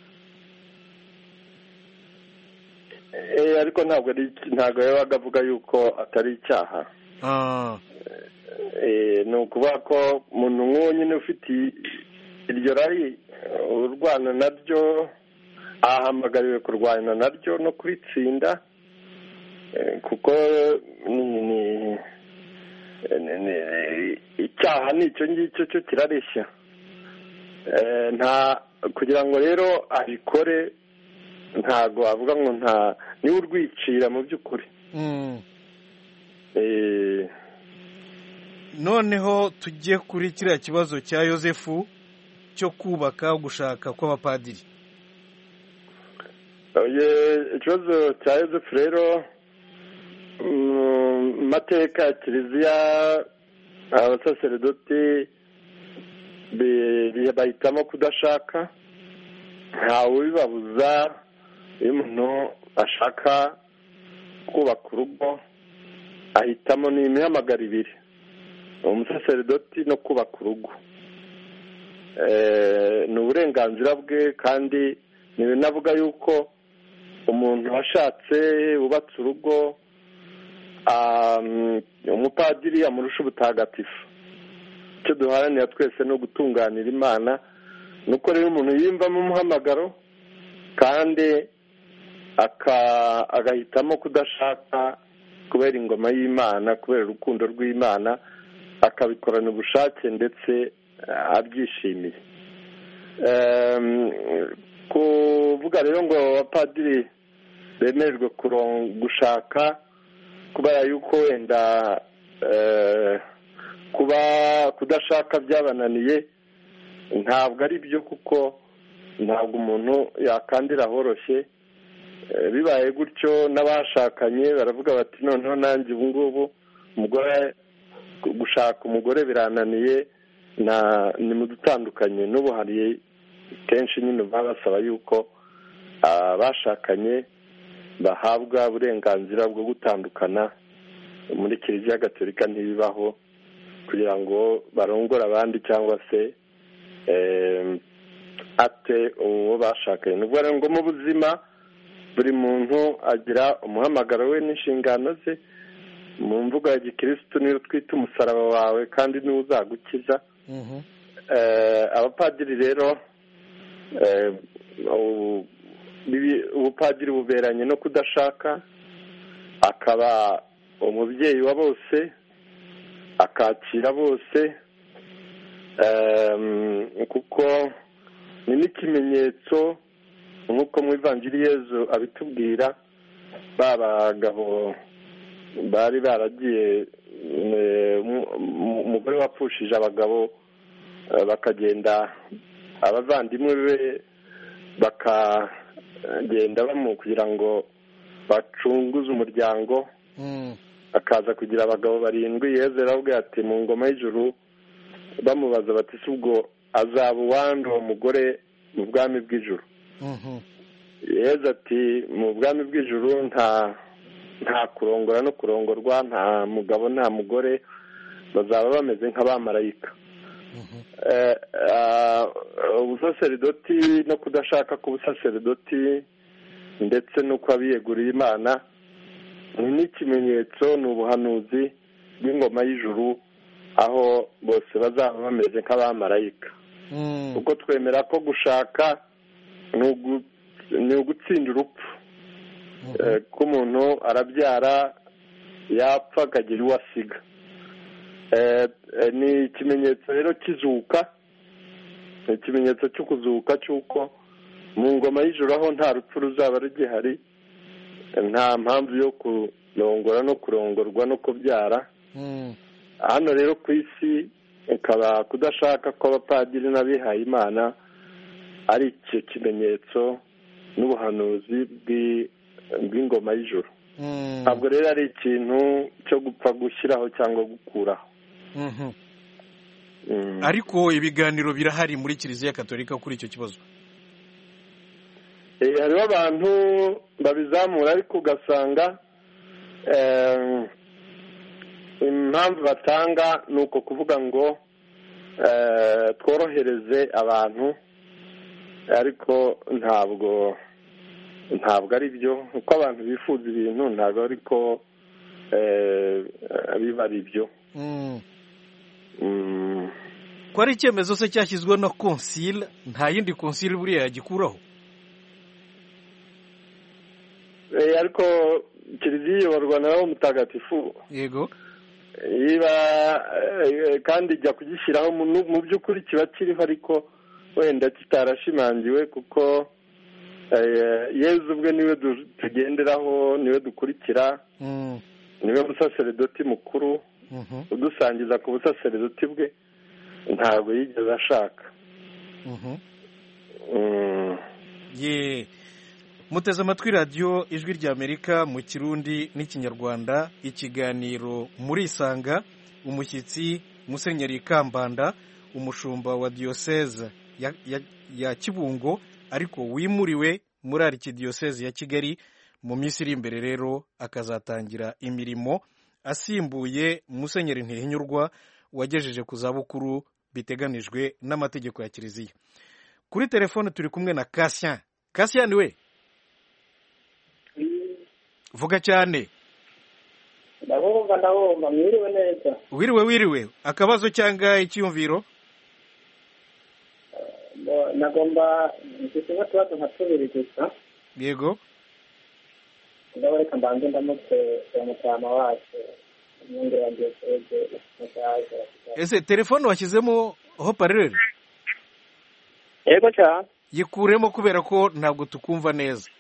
ariko ntabwo ntabwo yabaga avuga yuko atari icyaha. ni ukuvuga ko umuntu nk'uwo nyine ufite iryo rari urwana naryo ahamagariwe kurwana naryo no kuritsinda, kuko icyaha ni icyo ngicyo cyo kirareshya. nta kugira ngo rero abikore ntabwo avuga ngo nta niwe urwicira mu by'ukuri. noneho tujye kuri kiriya kibazo cya Yosefu cyo kubaka gushaka kw'abapadiri. ikibazo cya Yosefu rero mu mateka ya kiliziya abasaseredoti bahitamo kudashaka, ntawe ubibabuza. iyo umuntu ashaka kubaka urugo ahitamo ni imihamagaro ibiri, umusaseredoti no kubaka urugo. ni uburenganzira bwe, kandi ntibinavuga yuko umuntu washatse wubatse urugo umupadiri amurusha ubutagatifu. icyo duharanira twese no gutunganira Imana, ni uko rero umuntu yiyumvamo umuhamagaro kandi agahitamo kudashaka kubera ingoma y'Imana, kubera urukundo rw'Imana, akabikorana ubushake ndetse abyishimiye. kuvuga rero ngo abapadiri bemererwe gushaka kubera yuko wenda kuba kudashaka byabananiye, ntabwo ari byo, kuko ntabwo umuntu yakandira horoshye. bibaye gutyo n'abashakanye baravuga bati noneho nanjye ubu ngubu umugore gushaka umugore birananiye, ni mu dutandukanye. n'ubu hari kenshi nyine baba basaba yuko abashakanye bahabwa uburenganzira bwo gutandukana. muri kiliziya gatolika ntibibaho kugira ngo barongore abandi cyangwa se ate uwo bashakanye. ni ukuvuga ngo mu buzima buri muntu agira umuhamagaro we n'inshingano ze. mu mvugo ya gikirisitu niyo twita umusaraba wawe kandi niwo uzagukiza. abapadiri rero ubupadiri buberanye no kudashaka, akaba umubyeyi wa bose, akakira bose, kuko ni n'ikimenyetso nk'uko mu ivanjiri Yezu abitubwira. ba bagabo bari baragiye, umugore wapfushije abagabo bakagenda, abavandimwe be bakagenda bamu kugira ngo bacunguze umuryango, akaza kugira abagabo barindwi. Yezu aravuga ati mu ngoma y'ijuru bamubaza bati si ubwo azaba uwande uwo mugore mu bwami bw'ijuru. yeza ati mu bwami bw'ijuru nta nta kurongora no kurongorwa, nta mugabo nta mugore, bazaba bameze nk'abamarayika. ubusaseridoti no kudashaka k'ubusaseridoti ndetse n'uko abiyeguriye imana ni n'ikimenyetso, ni ubuhanuzi bw'ingoma y'ijuru, aho bose bazaba bameze nk'abamarayika. kuko twemera ko gushaka ni ugutsinda urupfu, ko umuntu arabyara yapfa akagira uwo asiga. ni ikimenyetso rero kizuka, ni ikimenyetso cyo kuzuka cy'uko mu ngoma y'ijuru aho nta rupfu ruzaba rugihari, nta mpamvu yo kurongora no kurongorwa no kubyara. hano rero ku isi ikaba kudashaka kw'abapadiri n'abihaye imana ari icyo kimenyetso n'ubuhanuzi bw'ingoma y'ijuru. ntabwo rero ari ikintu cyo gupfa gushyiraho cyangwa gukuraho. ariko ibiganiro birahari muri kiliziya gatolika kuri icyo kibazo. hariho abantu babizamura ariko ugasanga impamvu batanga ni uko kuvuga ngo tworohereze abantu, ariko ntabwo ntabwo ari byo. uko abantu bifuza ibintu ntabwo ariko biba ari byo. ko ari icyemezo se cyashyizweho na konsile, nta yindi konsile buriya yagikuraho. ariko kiliziya iyoborwa na mutagatifu. yego. iba kandi ijya kugishyiraho mu by'ukuri kiba kiriho, ariko wenda kitarashimangiwe, kuko yezu ubwe niwe tugenderaho, niwe dukurikira, niwe musaseredoti mukuru udusangiza ku busaseredoti bwe, ntabwo yigeze ashaka. ye muteze amatwi radiyo ijwi ry'Amerika mu kirundi n'ikinyarwanda, ikiganiro murisanga. umushyitsi Musenyeri Kambanda, umushumba wa diyoseze ya, ya, ya Kibungo, ariko wimuriwe muri arikidiyoseze ya Kigali. mu minsi iri imbere rero akazatangira imirimo asimbuye Musenyeri Ntihinyurwa wagejeje ku zabukuru biteganijwe n'amategeko ya kiliziya. kuri telefone turi kumwe na Cassien. Cassien we, vuga cyane. ndabumva ndabumva mwiriwe neza. wiriwe wiriwe. akabazo cyangwa icyiyumviro? nagomba mfite nk'utubazo nka tubiri gusa. yego. ndabona reka mbanze ndamutse umutama wacu umwungere wa diyoseze mushaje. ese telefone washyizemo hoparleur? yego cyane. yikuremo kubera ko ntabwo tukumva neza.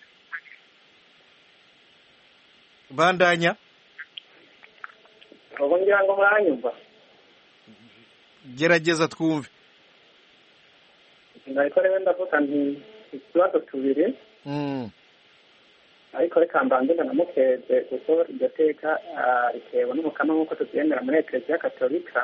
bandanya. ubu ngira ngo muranyumva. gerageza twumve. ariko rero ndavuga nti utubazo tubiri, ariko reka mbanze ndanamukeze kuko iryo teka ritewe n'umukama nk'uko tubyemera muri ekleziya gatolika.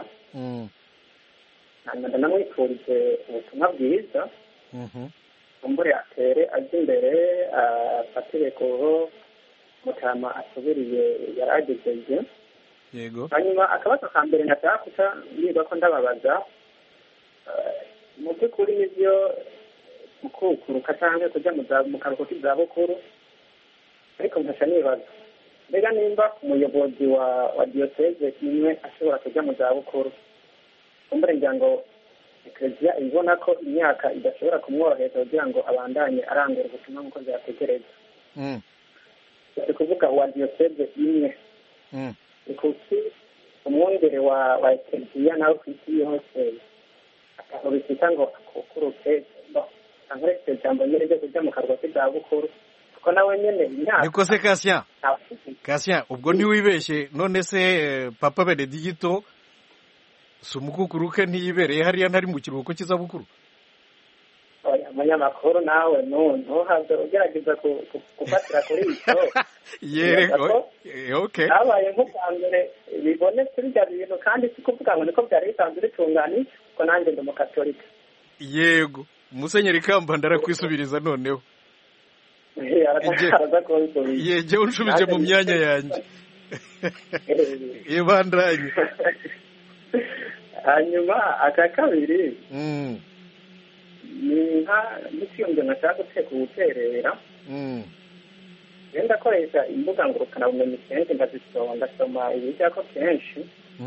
ndanamwifurije ubutumwa bwiza, kumbure atere ajya imbere afatire kuho mutama asubiriye yari agejeje. yego. hanyuma akabazo ka mbere ndashaka kuca niba ko ndababaza, mu by'ukuri nibyo mukukuruka cyangwa kujya mu karuhuko k'izabukuru, ariko nkasha nibaza mbega nimba umuyobozi wa wa diyoseze imwe ashobora kujya mu zabukuru, kumbure ngira ngo ekleziya ibona ko imyaka idashobora kumworohereza kugira ngo abandanye arangura ubutumwa nk'uko byategereza. ni kuvuga wa diyoseze imwe. ni kuki umwungere wa wa ekleziya nawe ku isi yose aho bita ngo akukuruke cyangwa se ijambo nyine ryo kujya mu karuhuko k'izabukuru, kuko nawe nyine imyaka. niko se Cassien? Cassien, ubwo ntiwibeshye. none se Papa Benedicto si umukukuruke ntiyibereye hariya ntari mu kiruhuko cy'izabukuru? umunyamakuru nawe ntuhabwe ugerageza gufatira kuri icyo. yego. okay. habaye nk'ubwa mbere bibonetse bijya bintu, kandi si kuvuga ngo niko byari bisanzwe bitunganye, kuko nanjye ndi umukatolika. yego. Musenyeri Kambanda arakwisubiriza noneho. yege unshubije mu myanya yanjye ibandanye. hanyuma aka kabiri ni nka n'ikiyumviro nashaka guteka ubuterera ngenda koresha imbuga ngurukanabumenyi kenshi ndazisoma ndasoma ibijyako kenshi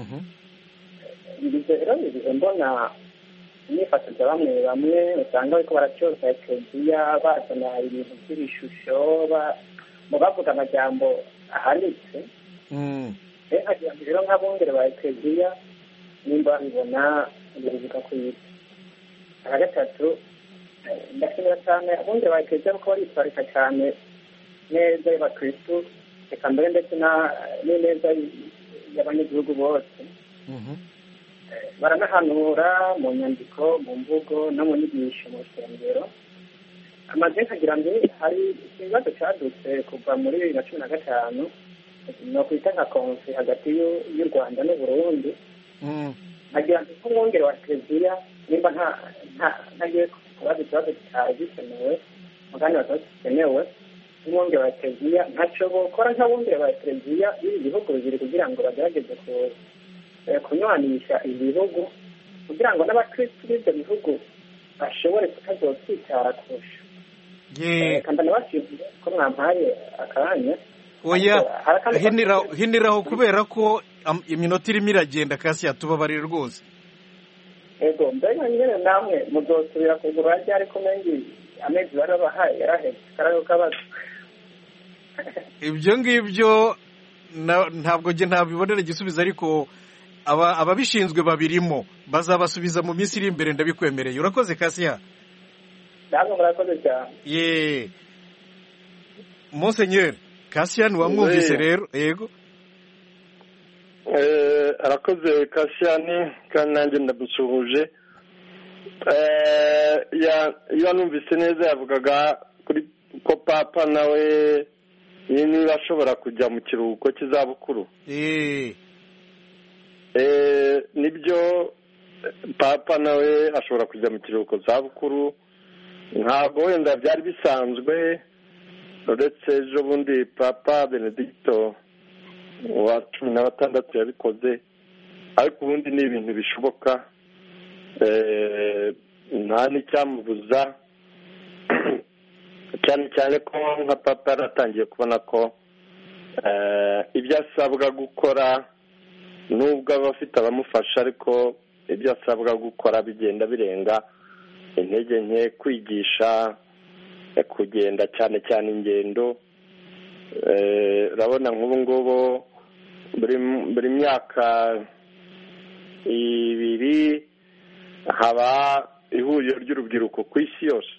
ibyo rero bigize mbona imyifato ya bamwe bamwe usanga bariko baracyoza ekeziya bazana ibintu by'ibishusho mu bavuga amajambo ahanitse rero nk'abungere ba ekeziya nimba babibona biruzuka ku isi. aka gatatu ndashimira cyane abungere ba ekeziya kuko baritwarika cyane neza y'abakristu reka mbere ndetse n'ineza y'abanyagihugu bose. baranahanura mu nyandiko mu mvugo no mu nyigisho mu rusengero. amaze nkagira ngo hari ikibazo cyadutse kuva muri bibiri na cumi na gatanu ni ukwita nka konfi hagati y'u rwanda n'uburundi. nkagira ngo nk'umwungere wa kiliziya nimba ntagiye kubaza ikibazo kitari gikenewe mugani bataba gikenewe nk'umwungere wa kiliziya ntacyo bokora nk'abungere ba kiliziya b'ibi bihugu bibiri kugira ngo bagerageze ku kunywanisha ibihugu kugira ngo n'abakristu b'ibyo bihugu bashobore kutazokwitara kurusha. kandi nabashimye ko mwampaye akanya. oya hiniraho kubera ko iminota irimo iragenda kasi yatubabarire rwose. ego mbega nyine namwe muzosubira kugura rya ariko mengi amezi barabahaye yaraheze karayo kabazo. ibyo ngibyo ntabwo nge ntabibonera igisubizo ariko ababishinzwe babirimo bazabasubiza mu minsi iri imbere ndabikwemereye. urakoze kasiya. ntabwo murakoze cyane. ye Monseigneur Kasiya wamwumvise rero. yego arakoze Kasiyani kandi nanjye ndamusuhuje. iyo numvise neza yavugaga kuri ko papa nawe niba ashobora kujya mu kiruhuko cy'izabukuru. nibyo papa nawe ashobora kujya mu kiruhuko zabukuru ntabwo wenda byari bisanzwe uretse ejo bundi papa Benedicto wa cumi na batandatu yabikoze ariko ubundi ni ibintu bishoboka nta n'icyamubuza cyane cyane ko nka papa yaratangiye kubona ko ibyo asabwa gukora nubwo aba afite abamufasha ariko ibyo asabwa gukora bigenda birenga intege nke kwigisha kugenda cyane cyane ingendo. urabona nk'ubu ngubu buri myaka ibiri haba ihuriro ry'urubyiruko ku isi yose.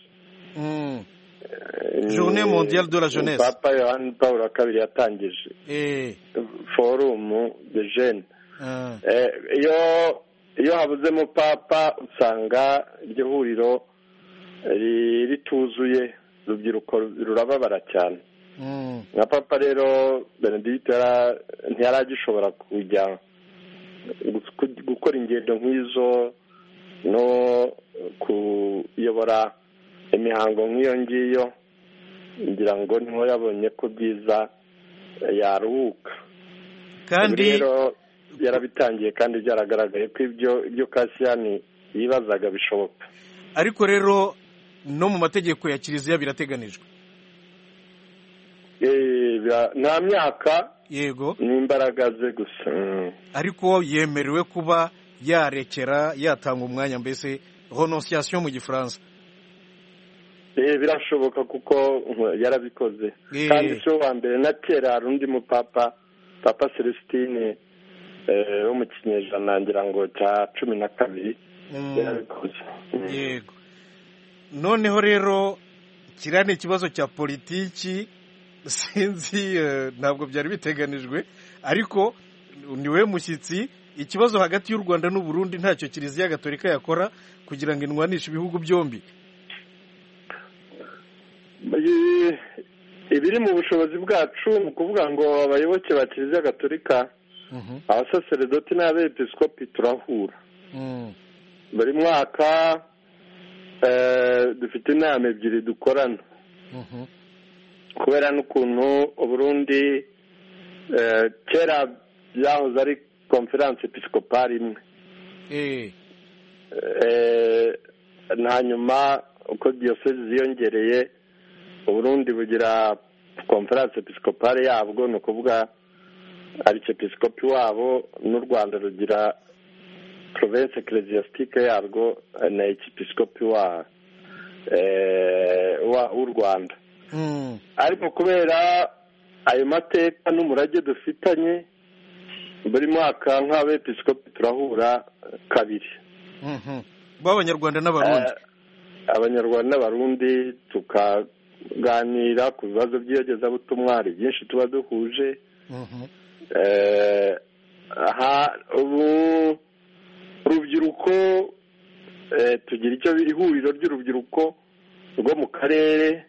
journée mondiale de la jeunesse. papa yohani paul wa kabiri yatangije forumu de jene. iyo iyo habuzemo papa usanga iryo huriro rituzuye urubyiruko rurababara cyane. nka papa rero Benedicte ntiyari agishobora kujya gukora ingendo nk'izo no kuyobora imihango nk'iyo ngiyo ngira ngo niho yabonye ko byiza yaruhuka. kandi rero yarabitangiye kandi byaragaragaye ko ibyo ibyo Kasiyani yibazaga bishoboka. ariko rero no mu mategeko ya kiliziya birateganijwe. nta myaka yego ni imbaraga ze gusa. ariko yemerewe kuba yarekera yatanga umwanya mbese renonciation mu gifaransa. birashoboka kuko yarabikoze kandi so wa mbere na kera hari undi mupapa papa Celestine wo mu kinyejana ngira ngo cya cumi na kabiri yarabikoze. yego noneho rero kiriya ni ikibazo cya politiki sinzi ntabwo byari biteganijwe ariko niwe mushyitsi. ikibazo hagati y'u Rwanda n'u Burundi ntacyo kiliziya gatolika yakora kugira ngo inwanishe ibihugu byombi. ibiri mu bushobozi bwacu ni ukuvuga ngo abayoboke ba kiliziya gatolika abasaseredoti n'abepiskopi turahura buri mwaka. dufite inama ebyiri dukorana kubera n'ukuntu uburundi kera byahoze ari konferanse episikopari imwe hanyuma uko diyosezi ziyongereye uburundi bugira konferanse episikopari yabwo ni ukuvuga arikepisikopi wabo n'u rwanda rugira province ecclesiastique yarwo na ekipisikopi wa w'u rwanda ariko kubera ayo mateka n'umurage dufitanye buri mwaka nk'abepiskopi turahura kabiri b'abanyarwanda n'abarundi abanyarwanda n'abarundi tukaganira ku bibazo by'iyogezabutumwa hari byinshi tuba duhuje ubu urubyiruko tugira icyo ihuriro ry'urubyiruko rwo mu karere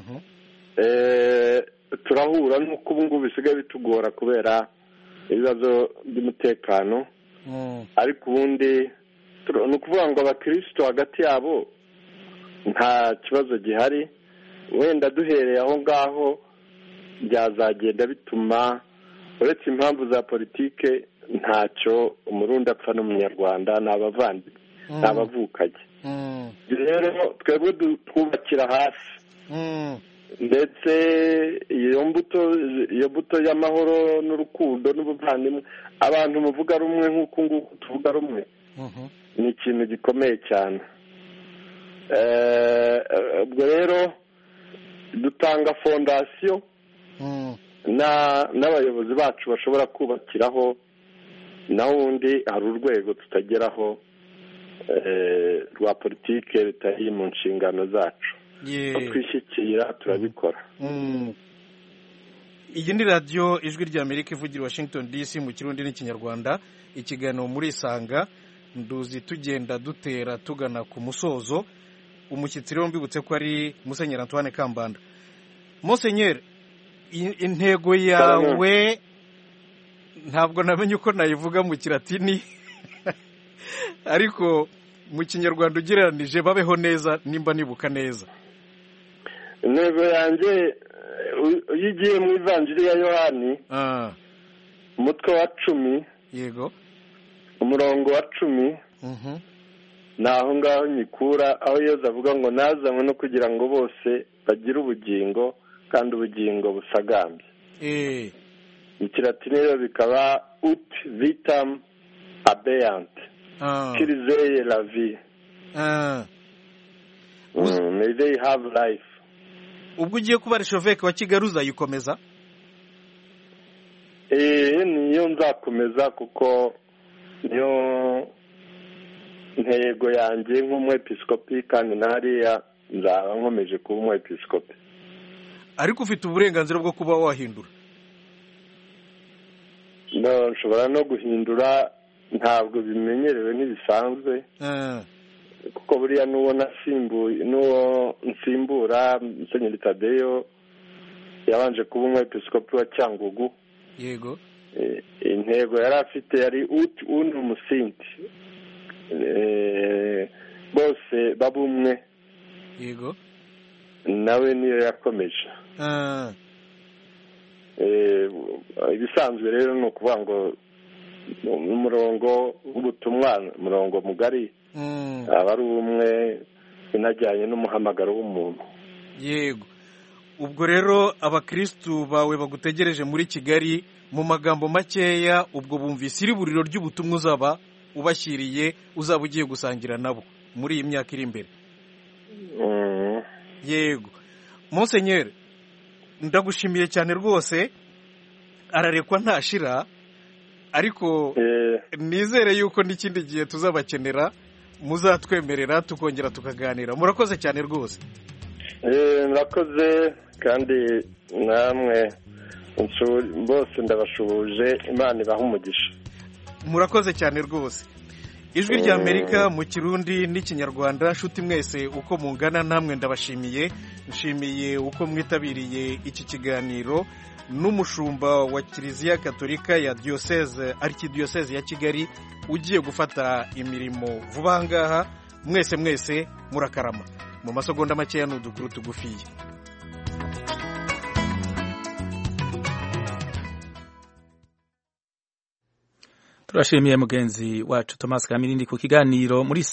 turahura n'uko ubu ngubu bisigaye bitugora kubera ibibazo by'umutekano ariko ubundi ni ukuvuga ngo abakirisitu hagati yabo nta kibazo gihari wenda duhereye aho ngaho byazagenda bituma uretse impamvu za politike ntacyo umurundi apfa n'umunyarwanda ni abavandimwe ni abavukanye rero twebwe twubakira hasi ndetse iyo mbuto iyo mbuto y'amahoro n'urukundo n'ubuvandimwe abantu muvuga rumwe nk'uku nguku tuvuga rumwe ni ikintu gikomeye cyane ubwo rero dutanga fondasiyo n'abayobozi bacu bashobora kubakiraho naho ubundi hari urwego tutageraho rwa politike rutari mu nshingano zacu twishyikira turabikora. iyi ni radiyo ijwi ry'amerika ivugira i washington dc mu kirundi n'ikinyarwanda ikiganiro muri isanga nduzi tugenda dutera tugana ku musozo umushyitsi rero mbibutse ko ari musenyeri Antoine Kambanda. Musenyeri, intego yawe ntabwo namenye uko nayivuga mu kiratini ariko mu kinyarwanda ugereranije babeho neza nimba nibuka neza. intego yanjye iyo ugiye mu ivanjiri ya yohani umutwe wa cumi yego umurongo wa cumi ni aho ngaho nyikura aho Yesu avuga ngo nazanywe no kugira ngo bose bagire ubugingo kandi ubugingo busagambye. mu kiratini rero bikaba ut vitam abeant kirizeye la vie may they have life. ubwo ugiye kuba resheveke wa Kigali uzayikomeza? eee niyo nzakomeza kuko niyo ntego yanjye nk'umwepiskopi kandi nariya nzaba nkomeje kuba umwepiskopi. ariko ufite uburenganzira bwo kuba wahindura? nshobora no guhindura, ntabwo bimenyerewe ntibisanzwe kuko buriya n'uwo nasimbuye n'uwo nsimbura Musenyeri Tadeyo yabanje kuba umwepiskopi wa Cyangugu. yego intego yari afite yari uti undi umusinti bose babumwe. yego nawe niyo yakomeje. ibisanzwe rero ni ukuvuga ngo umurongo w'ubutumwa umurongo mugari aba ari umwe unajyanye n'umuhamagaro w'umuntu. yego ubwo rero abakirisitu bawe bagutegereje muri Kigali mu magambo makeya ubwo bumvise iri buriro ry'ubutumwa uzaba ubashyiriye uzaba ugiye gusangira nabo muri iyi myaka iri imbere. yego Musenyeri ndagushimiye cyane rwose, ararekwa ntashira ariko nizere yuko n'ikindi gihe tuzabakenera muzatwemerera tukongera tukaganira. murakoze cyane rwose. murakoze kandi namwe bose ndabashuhuje, Imana ibaha umugisha. murakoze cyane rwose. ijwi ry'Amerika mu kirundi n'ikinyarwanda, nshuti mwese uko mungana namwe ndabashimiye. nshimiye uko mwitabiriye iki kiganiro n'umushumba wa Kiliziya Gatolika ya Diocese Archdiocese ya Kigali ugiye gufata imirimo vuba ngaha. mwese mwese murakarama. mu masegonda makeya n'udukuru tugufiye. turashimiye mugenzi wacu Thomas Kamirindi ku kiganiro muri